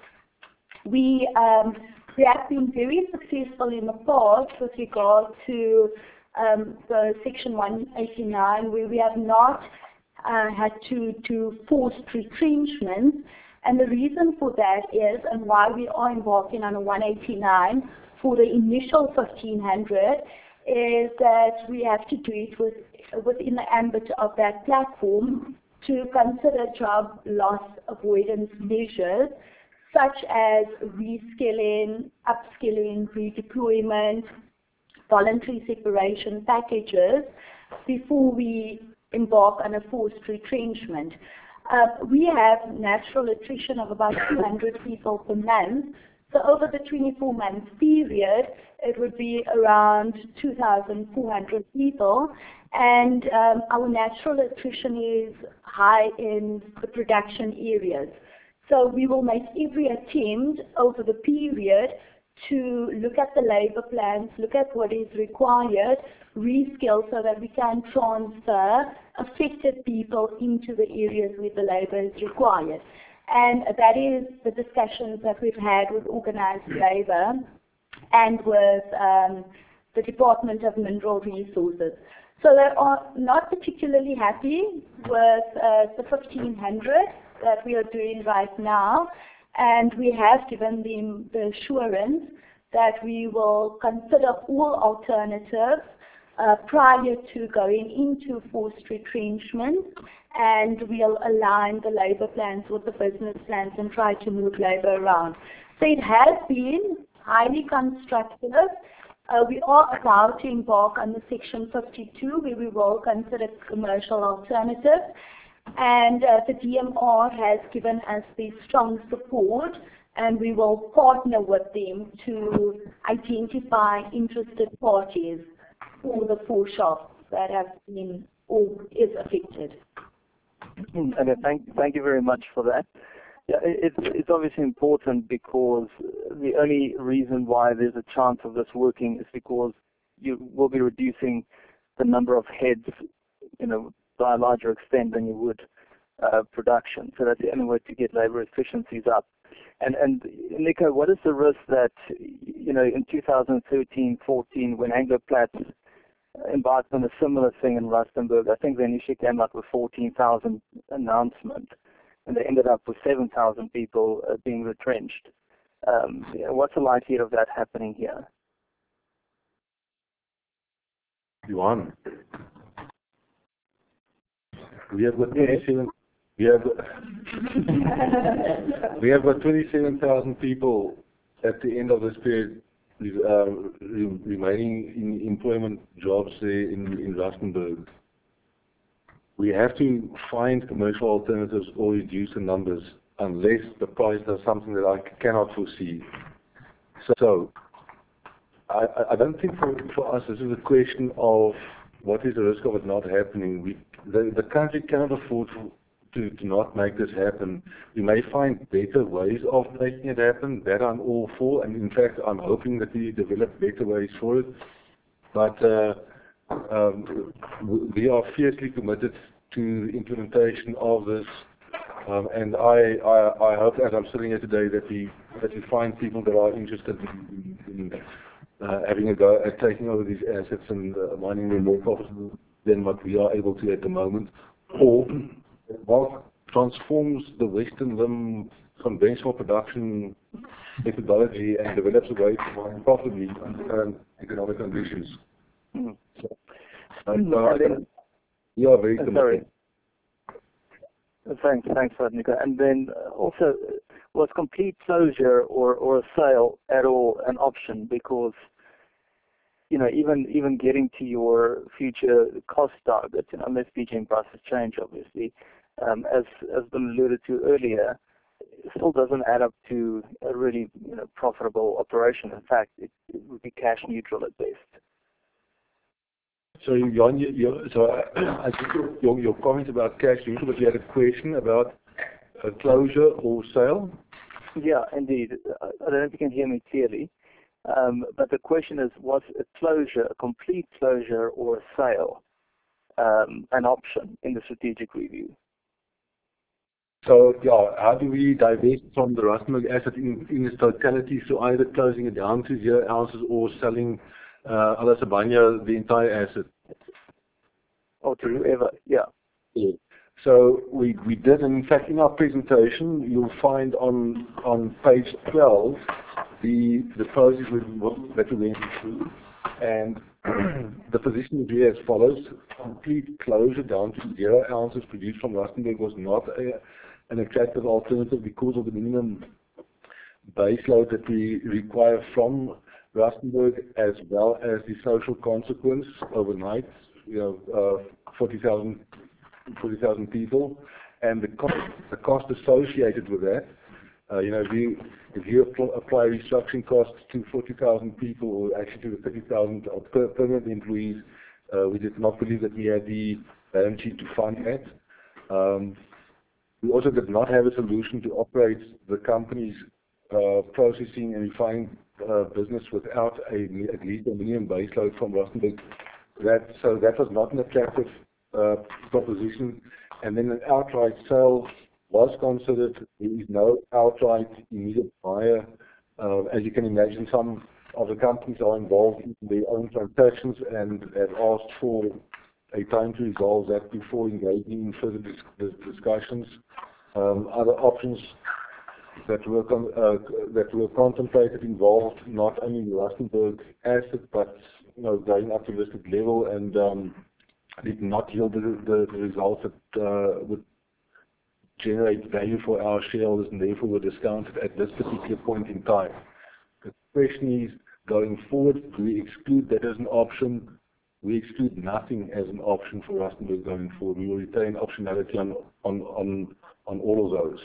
We, um, we have been very successful in the past with regard to um, the Section one eighty-nine, where we have not uh, had to do forced retrenchment. And the reason for that is, and why we are embarking on a one eighty-nine for the initial fifteen hundred, is that we have to do it with, within the ambit of that platform to consider job loss avoidance measures such as reskilling, upskilling, redeployment, voluntary separation packages before we embark on a forced retrenchment. Uh, we have natural attrition of about two hundred people per month. So over the twenty-four month period, it would be around two thousand four hundred people. And um, our natural attrition is high in the production areas. So we will make every attempt over the period to look at the labor plans, look at what is required, reskill so that we can transfer affected people into the areas where the labor is required. And that is the discussions that we've had with organized labor and with um, the Department of Mineral Resources. So they are not particularly happy with uh, the fifteen hundred that we are doing right now, and we have given them the assurance that we will consider all alternatives uh, prior to going into forced retrenchment, and we'll align the labor plans with the business plans and try to move labor around. So it has been highly constructive. Uh, we are about to embark on the Section fifty-two, where we will consider commercial alternatives. And uh, the D M R has given us the strong support, and we will partner with them to identify interested parties for the four shops that have been or is affected. Okay, thank, thank you very much for that. Yeah, it, it's, it's obviously important because the only reason why there's a chance of this working is because you will be reducing the number of heads, you know, by a larger extent than you would uh, production. So that's the only way to get labor efficiencies up. And, and Nico, what is the risk that, you know, in two thousand thirteen fourteen, when Anglo-Plat embarked on a similar thing in Rustenburg, I think they initially came up with fourteen thousand announcement, and they ended up with seven thousand people uh, being retrenched. Um, what's the likelihood of that happening here? Johan, we have got twenty-seven. We have we have got twenty-seven thousand people at the end of this period uh, re remaining in employment jobs there in in Rustenburg. We have to find commercial alternatives or reduce the numbers, unless the price does something that I cannot foresee. So, so I, I don't think for, for us this is a question of what is the risk of it not happening. We, the, the country cannot afford to, to not make this happen. We may find better ways of making it happen. That I'm all for, and in fact I'm hoping that we develop better ways for it. But uh, um, we are fiercely committed to the implementation of this. Um, and I, I, I hope, as I'm sitting here today, that we that we find people that are interested in, in uh, having a go at taking over these assets and uh, mining them more profitable than what we are able to at the moment, or what transforms the Western Limb conventional production methodology and develops a way to mine profitably under current economic conditions. Mm. So, uh, so we are very committed. Sorry. Thanks, thanks for that, Nico. And then uh, also, was complete closure or, or a sale at all an option? Because, you know, even even getting to your future cost targets, you know, unless P G M prices change, obviously, um, as has been alluded to earlier, it still doesn't add up to a really, you know, profitable operation. In fact, it, it would be cash neutral at best. So, Jan, you, you, so I, I think your, your comment about cash neutral, but you had a question about a closure or sale? Yeah, indeed. I don't know if you can hear me clearly. Um, but the question is, was a closure, a complete closure or a sale, um, an option in the strategic review? So, yeah, how do we divest from the Rustenburg asset in, in its totality? So either closing it down to zero ounces or selling uh, Ala Sibanya, the entire asset. Or to whoever, yeah. Yeah. So we, we did, and in fact, in our presentation, you'll find on on page twelve the the process we, that we went through, and the position would be as follows: complete closure down to zero ounces produced from Rustenburg was not a, an attractive alternative because of the minimum base load that we require from Rustenburg, as well as the social consequence overnight. You know, uh, forty thousand people, and the cost, the cost associated with that. Uh, you know, if you if you apply restructuring costs to forty thousand people, or actually to the thirty thousand per permanent employees, uh, we did not believe that we had the balance sheet to fund that. Um, we also did not have a solution to operate the company's uh, processing and refining uh, business without a, at least a minimum baseload from Rustenburg. That, so that was not an attractive uh, proposition. And then an outright sale was considered. There is no outright immediate buyer. Uh, as you can imagine, some of the companies are involved in their own transactions and have asked for a time to resolve that before engaging in further dis dis discussions. Um, other options that were con uh, that were contemplated involved not only the Rustenburg asset, but you know, going up to listed level, and um, did not yield the, the, the results that uh, would generate value for our shareholders, and therefore were discounted at this particular point in time. The question is, going forward, do we exclude that as an option? We exclude nothing as an option for Rustenburg going forward. We will retain optionality on on on, on all of those.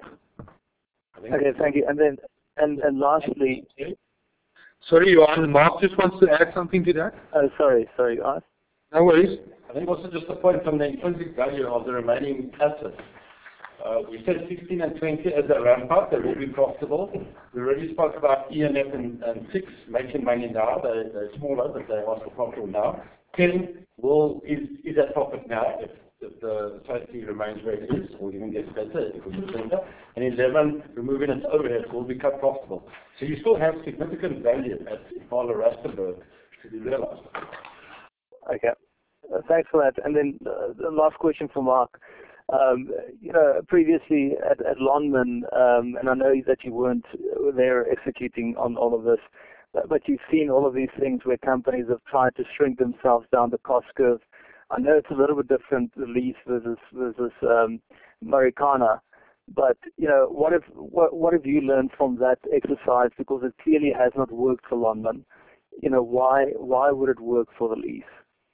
Okay, thank you. And then, and, and lastly... Sorry, Johan, Mark just wants to add something to that. Oh, sorry, sorry, Art. No worries. I think also just a point on the intrinsic value of the remaining assets. Uh, we said sixteen and twenty as a ramp up, they will be profitable. We already spoke about E N F and, and six making money now. They, they're smaller, but they are also profitable now. ten will, is, is at profit now if, if the safety remains where it is, or even gets better if it gets better. And eleven, removing its overheads, will become profitable. So you still have significant value at Impala Rustenburg to be realized. Okay. Uh, thanks for that. And then uh, the last question for Mark. Um, you know, previously at, at Lonmin, um, and I know that you weren't there executing on all of this, but, but you've seen all of these things where companies have tried to shrink themselves down the cost curve. I know it's a little bit different, the lease versus versus um, Marikana, but you know, what have what what have you learned from that exercise? Because it clearly has not worked for Lonmin. You know, why why would it work for the lease?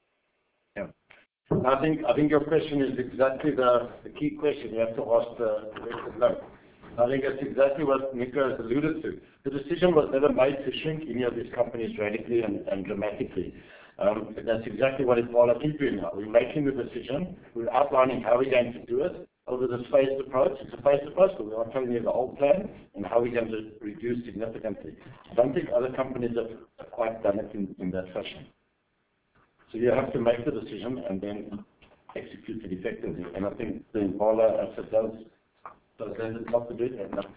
I think I think your question is exactly the, the key question you have to ask the, the rest of them. I think that's exactly what Nico has alluded to. The decision was never made to shrink any of these companies radically and, and dramatically. Um, that's exactly what Impala is doing now. We're making the decision, we're outlining how we're going to do it over this phased approach. It's a phased approach, but we are telling you the whole plan and how we're going to reduce significantly. I don't think other companies have quite done it in, in that fashion. So you have to make the decision and then execute it effectively. And I think the Impala asset does, does lend itself to do that now.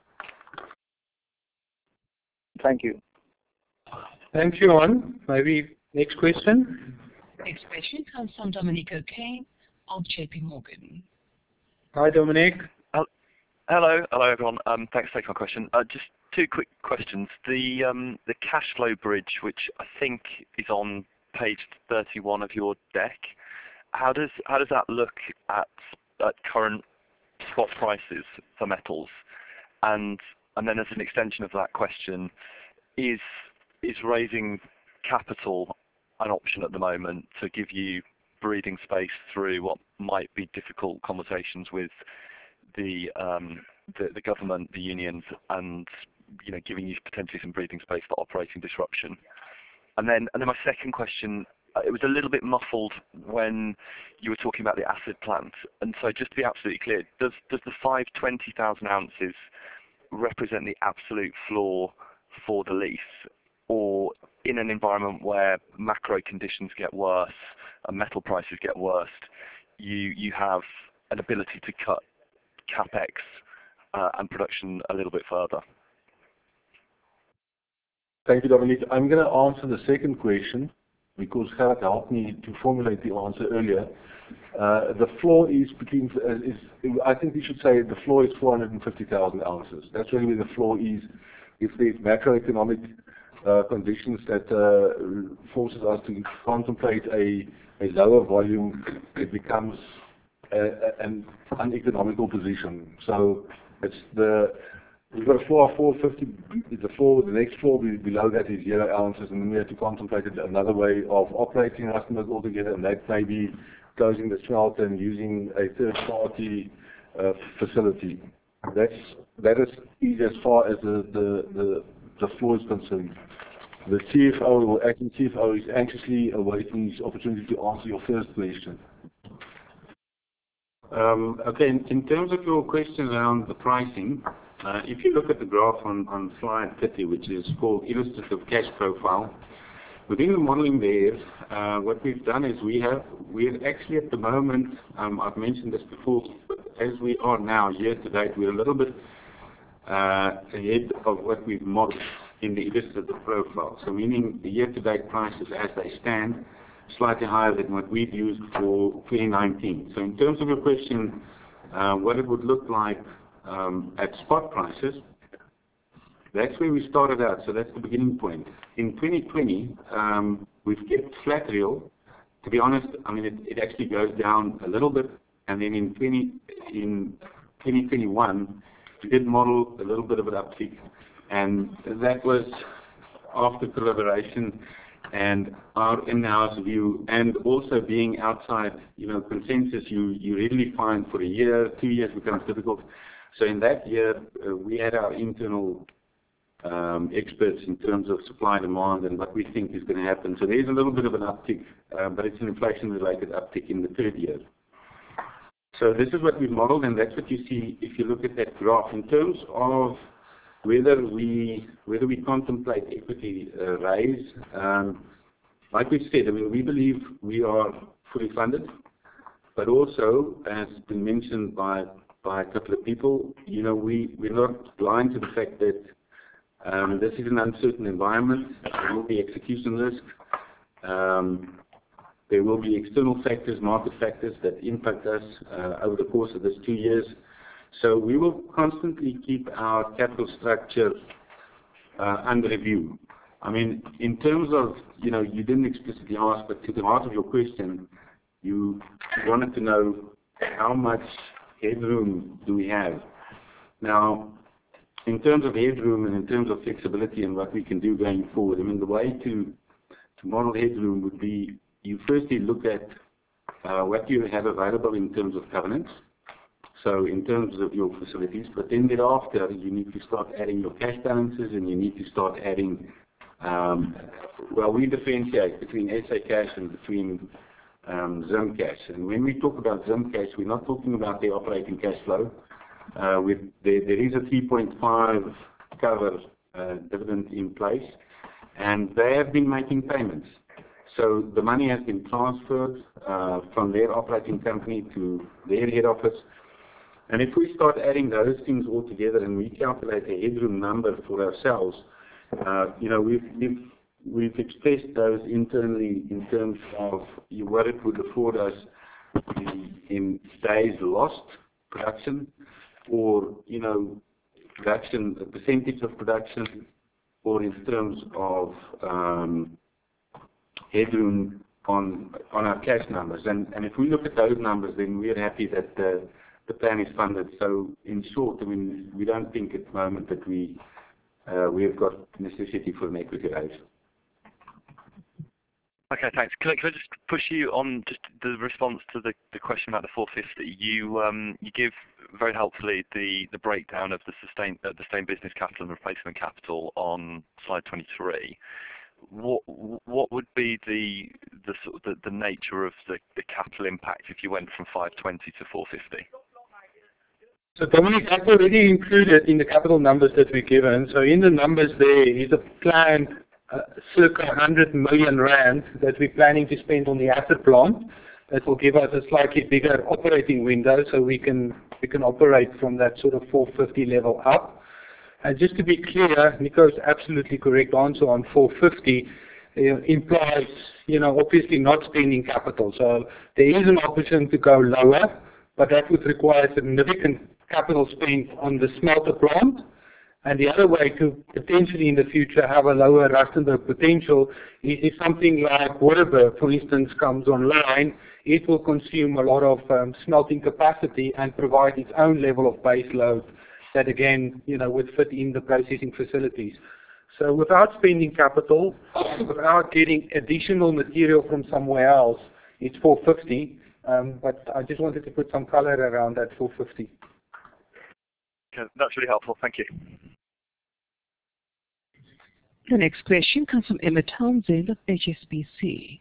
Thank you. Thanks, Johan. Maybe next question. Next question comes from Dominic O'Kane of J P Morgan. Hi, Dominic. Hello, hello everyone. Um, thanks for taking my question. Uh, just two quick questions. The um, the cash flow bridge, which I think is on page thirty-one of your deck, how does how does that look at at current spot prices for metals? And and then as an extension of that question, is is raising capital an option at the moment to give you breathing space through what might be difficult conversations with the um, the, the government, the unions, and you know, giving you potentially some breathing space for operating disruption? And then, and then my second question, uh, it was a little bit muffled when you were talking about the acid plant. And so just to be absolutely clear, does, does the five hundred twenty thousand ounces represent the absolute floor for the lease? or in an environment where macro conditions get worse and metal prices get worse, you you have an ability to cut capex uh, and production a little bit further? Thank you, Dominic. I'm going to answer the second question because Gerard helped me to formulate the answer earlier. Uh, the floor is between, uh, is, I think we should say the floor is four hundred fifty thousand ounces. That's really where the floor is. If there's macroeconomic uh, conditions that uh, forces us to contemplate a, a lower volume, it becomes a, a, an uneconomical position. So it's the, we've got a floor of four fifty, the floor, the next floor below that is zero ounces, and then we have to contemplate another way of operating customers altogether, and that may be closing the smelter and using a third-party uh, facility. That's that is easy as far as the the the, the floor is concerned. The C F O or acting C F O is anxiously awaiting his opportunity to answer your first question. Um, okay, in, in terms of your question around the pricing, uh, if you look at the graph on, on slide thirty, which is called Illustrative Cash Profile, within the modeling there, uh, what we've done is we have, we're actually at the moment, um, I've mentioned this before, but as we are now, year to date, we're a little bit uh, ahead of what we've modeled in the illustrative profile. So meaning the year to date prices as they stand, slightly higher than what we've used for twenty nineteen. So in terms of your question, uh, what it would look like um, at spot prices, that's where we started out, so that's the beginning point. In twenty twenty, um, we've kept flat real. To be honest, I mean, it, it actually goes down a little bit, and then in, twenty, in twenty twenty-one, we did model a little bit of an uptick, and that was after collaboration and our in-house view, and also being outside, you know, consensus, you, you readily find for a year, two years becomes difficult. So in that year, uh, we had our internal Um, experts in terms of supply and demand and what we think is going to happen. So there's a little bit of an uptick, uh, but it's an inflation-related uptick in the third year. So this is what we've modeled, and that's what you see if you look at that graph. In terms of whether we whether we contemplate equity uh, raise, um, like we said, I mean, we believe we are fully funded, but also, as been mentioned by by a couple of people, you know, we we're not blind to the fact that Um, this is an uncertain environment. There will be execution risk. Um, there will be external factors, market factors that impact us uh, over the course of this two years. So we will constantly keep our capital structure uh, under review. I mean, in terms of, you know, you didn't explicitly ask, but to the heart of your question, you wanted to know how much headroom do we have. Now, in terms of headroom and in terms of flexibility and what we can do going forward, I mean, the way to, to model headroom would be you firstly look at uh, what you have available in terms of covenants, so in terms of your facilities, but then thereafter you need to start adding your cash balances and you need to start adding, um, well, we differentiate between S A cash and between um, Zim cash. And when we talk about Zim cash, we're not talking about the operating cash flow. Uh, with there, there is a three point five cover uh, dividend in place, and they have been making payments. So the money has been transferred uh, from their operating company to their head office. And if we start adding those things all together and we calculate a headroom number for ourselves, uh, you know, we've, we've, we've expressed those internally in terms of what it would afford us in, in days lost production, or, you know, production, a percentage of production, or in terms of um, headroom on on our cash numbers. And, and if we look at those numbers, then we're happy that the, the plan is funded. So in short, I mean, we don't think at the moment that we, uh, we have got necessity for an equity raise. Okay, thanks. Can I, can I just push you on just the response to the, the question about the four fifty? You um, you give very helpfully the, the breakdown of the sustain uh, the sustained business capital and replacement capital on slide twenty-three. What what would be the the the, the nature of the, the capital impact if you went from five twenty to four fifty? So Dominic, that's already included in the capital numbers that we've given. So in the numbers there is a planned uh, circa one hundred million rand that we're planning to spend on the acid plant. That will give us a slightly bigger operating window, so we can we can operate from that sort of four fifty level up. And just to be clear, Nico's absolutely correct answer on four fifty uh, implies, you know, obviously not spending capital. So there is an option to go lower, but that would require significant capital spend on the smelter plant. And the other way to potentially in the future have a lower Rustenburg potential is if something like Waterberg, for instance, comes online, it will consume a lot of um, smelting capacity and provide its own level of base load that again, you know, would fit in the processing facilities. So without spending capital, without getting additional material from somewhere else, it's four fifty. Um, but I just wanted to put some color around that four fifty. Okay, that's really helpful. Thank you. The next question comes from Emma Townsend of H S B C.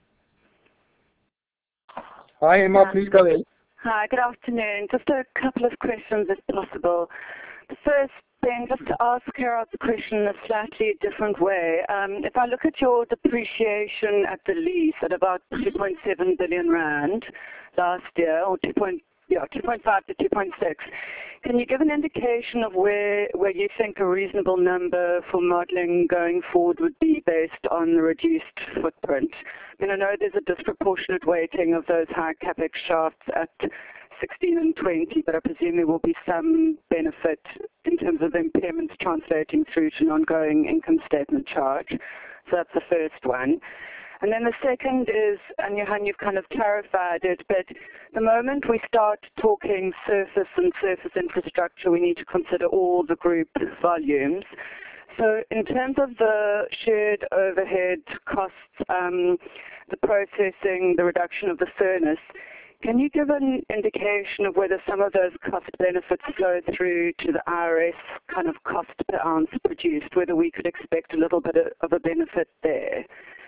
Hi, Emma, please go ahead. Hi, good afternoon. Just a couple of questions, if possible. The first thing, just to ask Gerard's question in a slightly different way. Um, if I look at your depreciation at the lease at about two point seven billion rand last year, or two point yeah, two point five to two point six. Can you give an indication of where where you think a reasonable number for modelling going forward would be based on the reduced footprint? I mean, I know there's a disproportionate weighting of those high capex shafts at sixteen and twenty, but I presume there will be some benefit in terms of impairments translating through to an ongoing income statement charge. So that's the first one. And then the second is, and Johan, you've kind of clarified it, but the moment we start talking surface and surface infrastructure, we need to consider all the group volumes. So in terms of the shared overhead costs, um, the processing, the reduction of the furnace, can you give an indication of whether some of those cost benefits flow through to the I R S kind of cost per ounce produced, whether we could expect a little bit of a benefit there?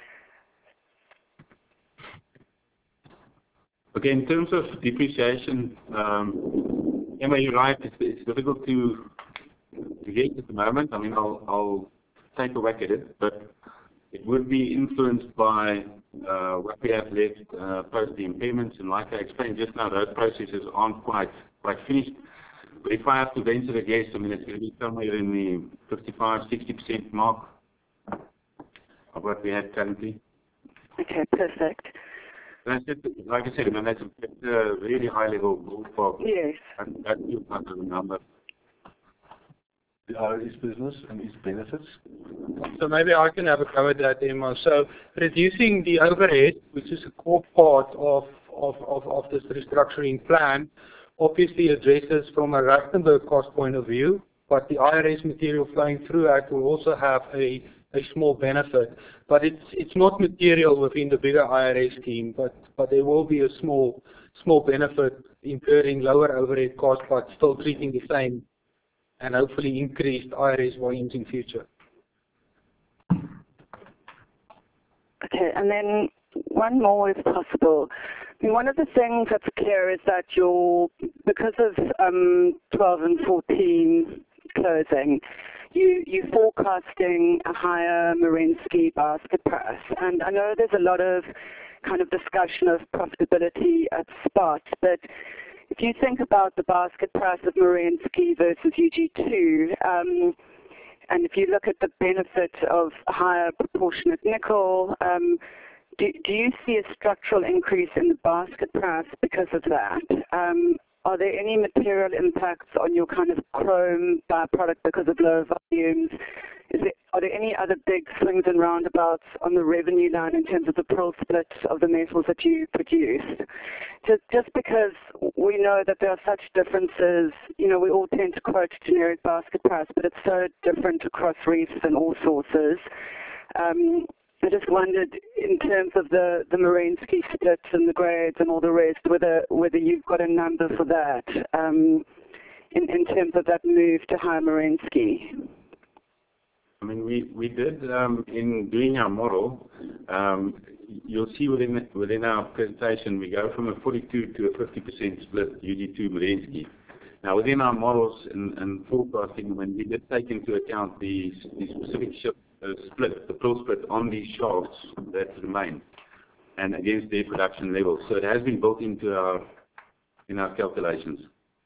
Okay, in terms of depreciation, um, Emma, you're right. It's, it's difficult to, to get at the moment. I mean, I'll, I'll take a whack at it, but it would be influenced by uh, what we have left uh, post the impairments. And like I explained just now, those processes aren't quite quite finished. But if I have to venture a guess, I mean, it's going to be somewhere in the fifty-five, sixty percent mark of what we have currently. Okay, perfect. That's just, like I said, I mean, that's a, a really high level ballpark. Yes. That, that's not a number. The I R S business and its benefits. So maybe I can have a go at that, Emma. So reducing the overhead, which is a core part of, of, of, of this restructuring plan, obviously addresses from a Rustenburg cost point of view, but the I R S material flowing through that will also have a a small benefit, but it's it's not material within the bigger I R S scheme, but but there will be a small small benefit incurring lower overhead costs, but still treating the same, and hopefully increased I R S volumes in future. Okay, and then one more if possible. I mean, one of the things that's clear is that you're, because of um, twelve and fourteen closing, You, you're forecasting a higher Merensky basket price. And I know there's a lot of kind of discussion of profitability at spot, but if you think about the basket price of Merensky versus U G two, um, and if you look at the benefit of a higher proportionate nickel, um, do, do you see a structural increase in the basket price because of that? Um, Are there any material impacts on your kind of chrome byproduct because of low volumes? Is there, are there any other big swings and roundabouts on the revenue line in terms of the pearl split of the metals that you produce? Just, just because we know that there are such differences, you know, we all tend to quote generic basket price, but it's so different across reefs and all sources. Um, I just wondered, in terms of the, the Merensky splits and the grades and all the rest, whether whether you've got a number for that um, in, in terms of that move to high Merensky. I mean, we, we did, um, in doing our model, um, you'll see within within our presentation, we go from a forty-two to a fifty percent split U G two Merensky. Now, within our models and, and forecasting, when we did take into account the, the specific shift a split, the prill split on these shafts that remain, and against their production levels. So it has been built into our in our calculations.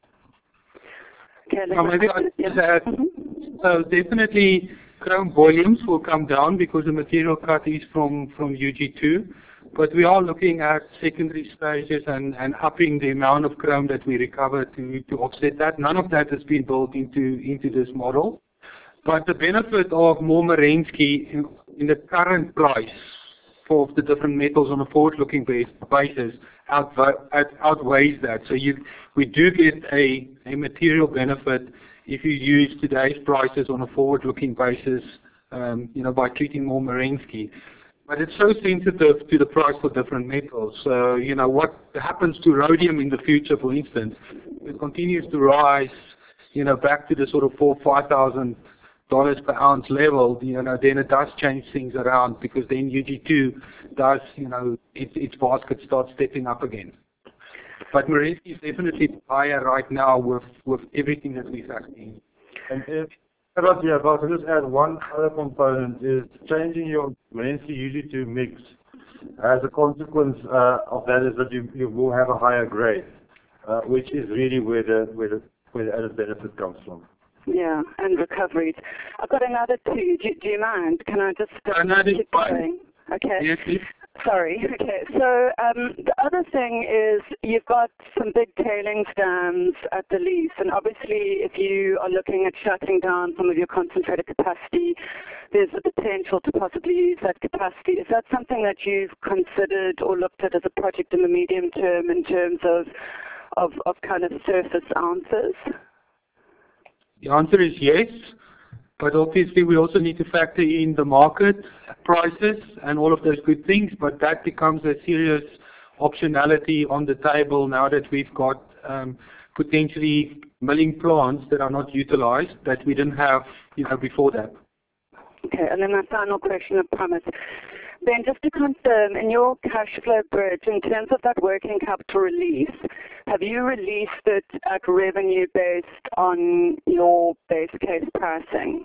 Okay, now maybe I just add, so definitely chrome volumes will come down because the material cut is from, from U G two, but we are looking at secondary stages and, and upping the amount of chrome that we recover to, to offset that. None of that has been built into, into this model. But the benefit of more Merensky in, in the current price for the different metals on a forward-looking basis outweighs that. So you, we do get a, a material benefit if you use today's prices on a forward-looking basis, um, you know, by treating more Merensky. But it's so sensitive to the price for different metals. So, you know, what happens to rhodium in the future, for instance, it continues to rise, you know, back to the sort of four, five thousand dollars per ounce level, you know, then it does change things around because then U G two does, you know, it, its basket starts stepping up again. But Merensky is definitely higher right now with, with everything that we're factoring. And if, yeah, if I could just add one other component is changing your Merensky U G two mix. As a consequence uh, of that is that you, you will have a higher grade, uh, which is really where the, where the, where the added benefit comes from. Yeah, and recoveries. I've got another two. Do, do you mind? Can I just uh, no, keep going? Okay. Yes, please. Sorry. Okay. So um, the other thing is you've got some big tailings dams at the lease, and obviously if you are looking at shutting down some of your concentrated capacity, there's the potential to possibly use that capacity. Is that something that you've considered or looked at as a project in the medium term in terms of of, of kind of surface ounces? The answer is yes, but obviously we also need to factor in the market prices and all of those good things, but that becomes a serious optionality on the table now that we've got um, potentially milling plants that are not utilized that we didn't have, you know, before that. Okay, and then my final question, I promise. Then just to confirm, in your cash flow bridge, in terms of that working capital release, have you released it at revenue based on your base case pricing?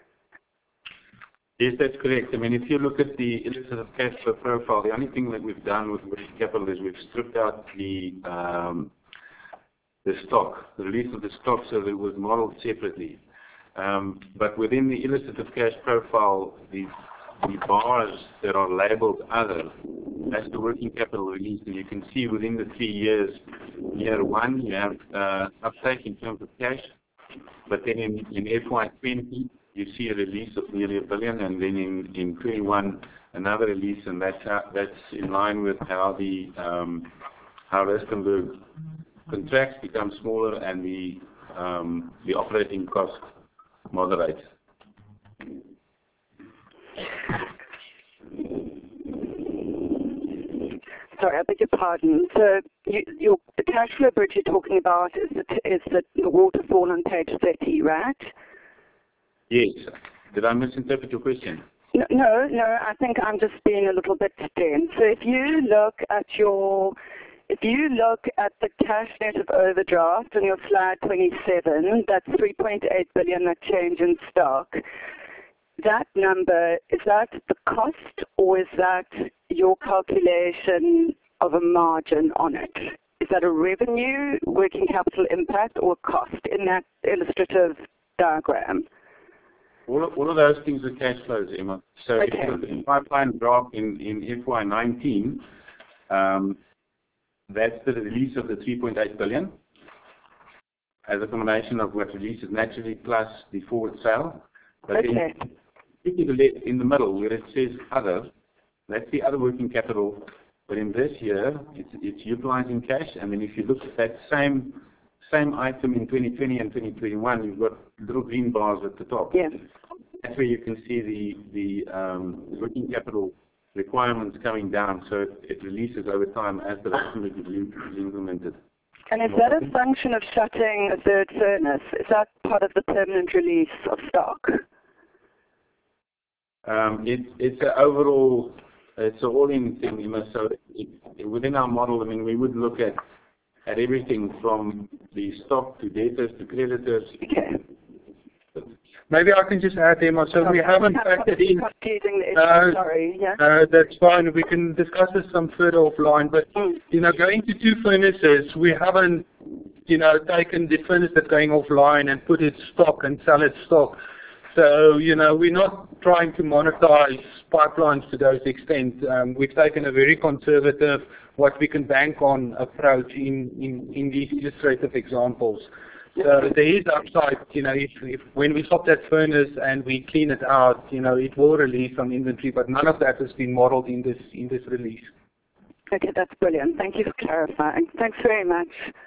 Yes, that's correct. I mean, if you look at the illustrative cash flow profile, the only thing that we've done with working capital is we've stripped out the um, the stock, the release of the stock, so that it was modeled separately. Um, but within the illustrative cash profile, the the bars that are labeled other, that's the working capital release. And you can see within the three years, year one, you have uh, uptake in terms of cash. But then in, in F Y twenty, you see a release of nearly a billion, and then in, in twenty-one, another release, and that's how, that's in line with how the um, how Rustenburg contracts, becomes smaller, and the um, the operating cost moderates. Sorry, I beg your pardon. So you, your, the cash flow bridge you're talking about is the, is the, the waterfall on page thirty, right? Yes. Did I misinterpret your question? No, no, no, I think I'm just being a little bit dense. So if you look at your, if you look at the cash net of overdraft on your slide twenty-seven, that's three point eight billion, that change in stock. That number, is that the cost, or is that your calculation of a margin on it? Is that a revenue, working capital impact, or cost in that illustrative diagram? All of, all of those things are cash flows, Emma. So Okay. if you look at the pipeline graph in, in F Y nineteen, um, that's the release of the three point eight billion as a combination of what releases naturally plus the forward sale. But Okay. in, in the middle where it says other, that's the other working capital. But in this year, it's, it's utilizing cash. And then if you look at that same same item in twenty twenty and twenty twenty-one, you've got little green bars at the top. Yes. That's where you can see the the um, working capital requirements coming down. So it, it releases over time as the estimate is implemented. And is that a function of shutting a third furnace? Is that part of the permanent release of stock? Um, it, it's an overall, it's an all-in thing, you know, so it, it, within our model, I mean, we would look at, at everything from the stock to debtors to creditors. Okay. Maybe I can just add, Emma, so we haven't factored in. Uh, sorry, yeah. Uh, that's fine. We can discuss this some further offline. But, you know, going to two furnaces, we haven't, you know, taken the furnace that's going offline and put it stock and sell it stock. So, you know, we're not trying to monetize pipelines to those extent. Um, we've taken a very conservative, what we can bank on approach in, in, in these illustrative examples. So there is upside, you know, if, if when we stop that furnace and we clean it out, you know, it will release some inventory, but none of that has been modeled in this in this release. Okay, that's brilliant. Thank you for clarifying. Thanks very much.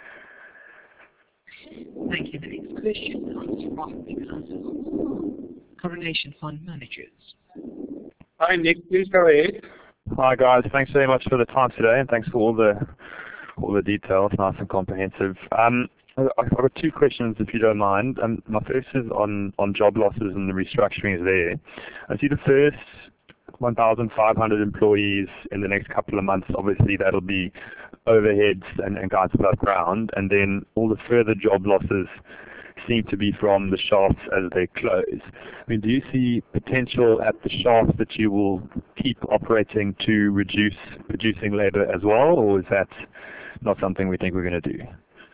Thank you. The next question comes from Nick Hansel, Coronation Fund Managers. Hi, Nick. Please go ahead. Hi, guys. Thanks very much for the time today, and thanks for all the all the details. Nice and comprehensive. Um, I've got two questions, if you don't mind. Um, my first is on, on job losses and the restructurings there. I see the first one thousand five hundred employees in the next couple of months. Obviously, that'll be overheads and, and guys above ground. And then all the further job losses seem to be from the shafts as they close. I mean, do you see potential at the shafts that you will keep operating to reduce producing labor as well, or is that not something we think we're going to do?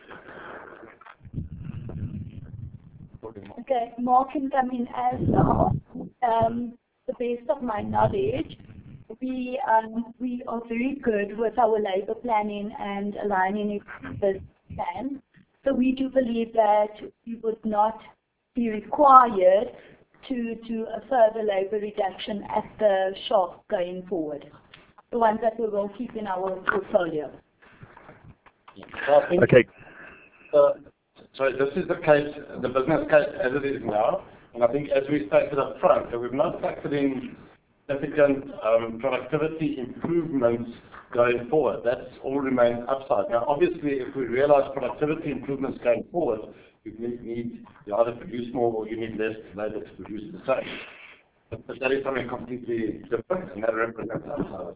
Okay, Mark can come in as well. Um, the best of my knowledge, we um, we are very good with our labor planning and aligning it with this plan. So we do believe that we would not be required to do a further labor reduction at the shop going forward. The ones that we will keep in our portfolio. Okay. Uh, So this is the case, the business case as it is now, and I think as we stated up front, that we've not factored in significant um, productivity improvements going forward. That's all remains upside. Now, obviously, if we realize productivity improvements going forward, you need, need you either produce more or you need less labor to produce the same. But, but that is something completely different, and that represents upside.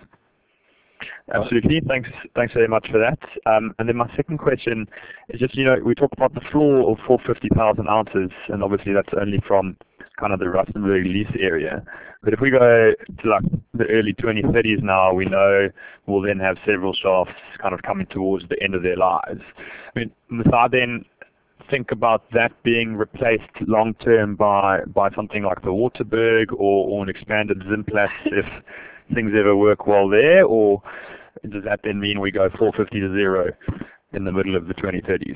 Absolutely. Thanks Thanks very much for that. Um, and then my second question is just, you know, we talked about the floor of four hundred fifty thousand ounces, and obviously that's only from kind of the Rustenburg lease area. But if we go to like the early twenty thirties now, we know we'll then have several shafts kind of coming towards the end of their lives. I mean, must I then think about that being replaced long term by, by something like the Waterberg or, or an expanded Zimplats if things ever work well there, or does that then mean we go four fifty to zero in the middle of the twenty thirties?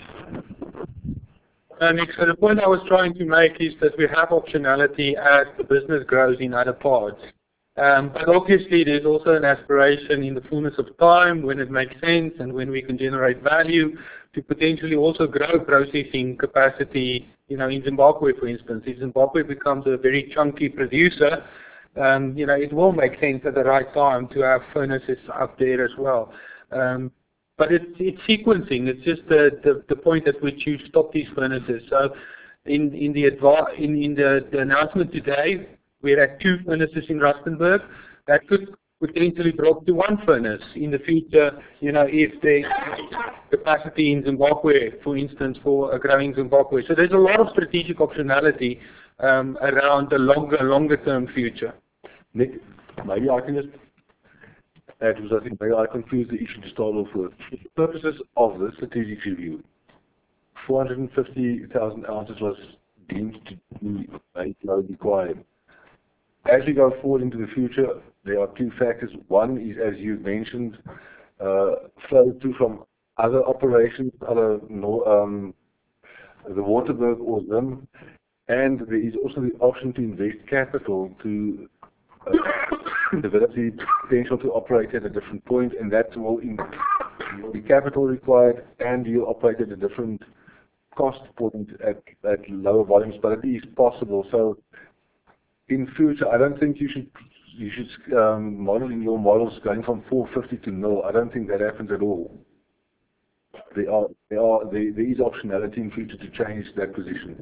Uh, Nick, so the point I was trying to make is that we have optionality as the business grows in other parts. Um, but obviously there's also an aspiration in the fullness of time, when it makes sense and when we can generate value, to potentially also grow processing capacity, you know, in Zimbabwe, for instance. If Zimbabwe becomes a very chunky producer, Um, you know, it will make sense at the right time to have furnaces up there as well. Um, but it's, it's sequencing. It's just the, the, the point at which you stop these furnaces. So in, in, the, adva in, in the, the announcement today, we had two furnaces in Rustenburg. That could potentially drop to one furnace in the future, you know, if there's capacity in Zimbabwe, for instance, for a growing Zimbabwe. So there's a lot of strategic optionality um, around the longer, longer term future. Nick, maybe I can just add, because I think maybe I confused the issue to start off with. For the purposes of the strategic review, four hundred fifty thousand ounces was deemed to be a required. As we go forward into the future, there are two factors. One is, as you mentioned, uh, flow through from other operations, other no, um, the Waterberg or Zim, and there is also the option to invest capital to uh, develop the potential to operate at a different point, and that will, in, will be capital required, and you'll operate at a different cost point at, at lower volumes, but it is possible. So in future, I don't think you should you should um, model in your models going from four fifty to nil. I don't think that happens at all. There are there are there, there is optionality in future to change that position.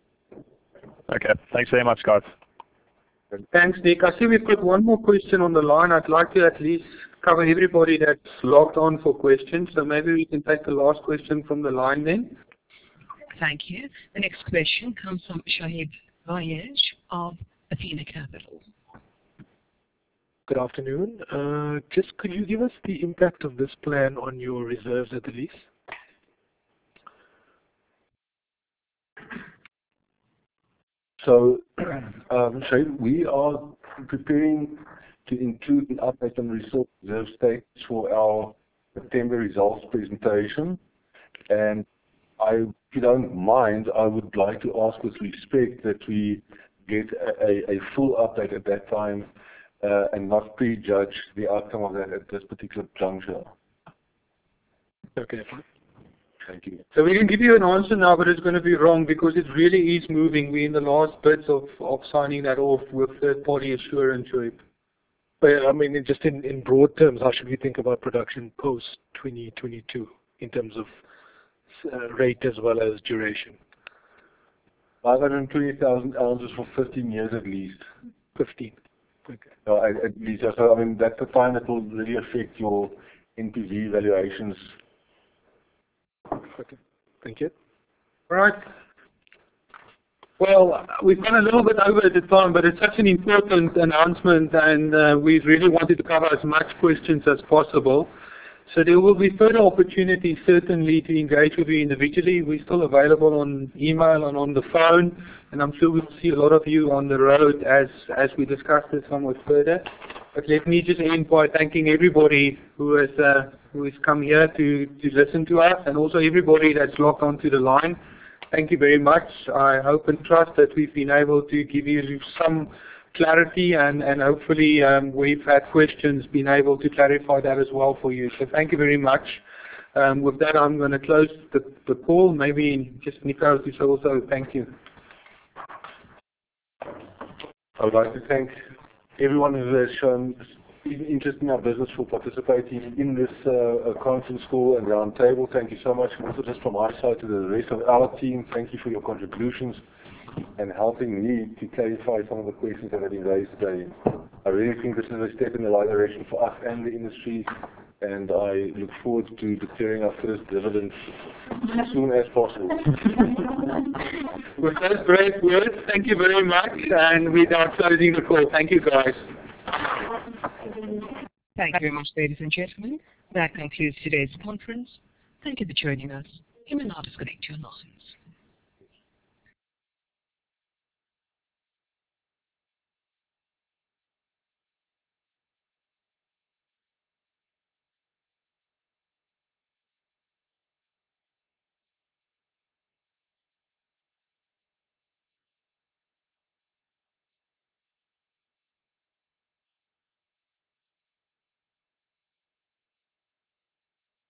Okay, thanks very much, guys. Thanks, Nick. I see we've got one more question on the line. I'd like to at least cover everybody that's logged on for questions, so maybe we can take the last question from the line then. Thank you. The next question comes from Shahid Vayesh of Athena Capital. Good afternoon. Uh, just could you give us the impact of this plan on your reserves at the lease? So, um, so we are preparing to include an update on resource reserve status for our September results presentation. And I, if you don't mind, I would like to ask with respect that we get a, a, a full update at that time uh, and not prejudge the outcome of that at this particular juncture. Okay, fine. Thank you. So we can give you an answer now, but it's going to be wrong because it really is moving. We're in the last bits of, of signing that off with third-party assurance. But I mean, in- just in, in broad terms, how should we think about production post twenty twenty-two in terms of uh, rate as well as duration? five hundred twenty thousand ounces for fifteen years at least. fifteen. Okay. So at, at least, so I mean, that's the time that will really affect your N P V valuations. Okay. Thank you. Right. Well, we've gone a little bit over at the time, but it's such an important announcement, and uh, we really wanted to cover as much questions as possible. So there will be further opportunities, certainly, to engage with you individually. We're still available on email and on the phone, and I'm sure we'll see a lot of you on the road as, as we discuss this somewhat further. But let me just end by thanking everybody who has, uh, who has come here to, to listen to us, and also everybody that's logged onto the line. Thank you very much. I hope and trust that we've been able to give you some clarity, and, and hopefully um, we've had questions, been able to clarify that as well for you. So thank you very much. Um, with that, I'm going to close the, the call. Maybe just Nico to say also thank you. I would like to thank everyone who has shown interest in our business for participating in this uh, conference call and round table. Thank you so much. Also just from my side to the rest of our team, thank you for your contributions and helping me to clarify some of the questions that have been raised today. I really think this is a step in the right direction for us and the industry, and I look forward to declaring our first dividend as soon as possible. With those great words, thank you very much, and we're now closing the call. Thank you, guys. Thank you very much, ladies and gentlemen. That concludes today's conference. Thank you for joining us. You may now disconnect your lines.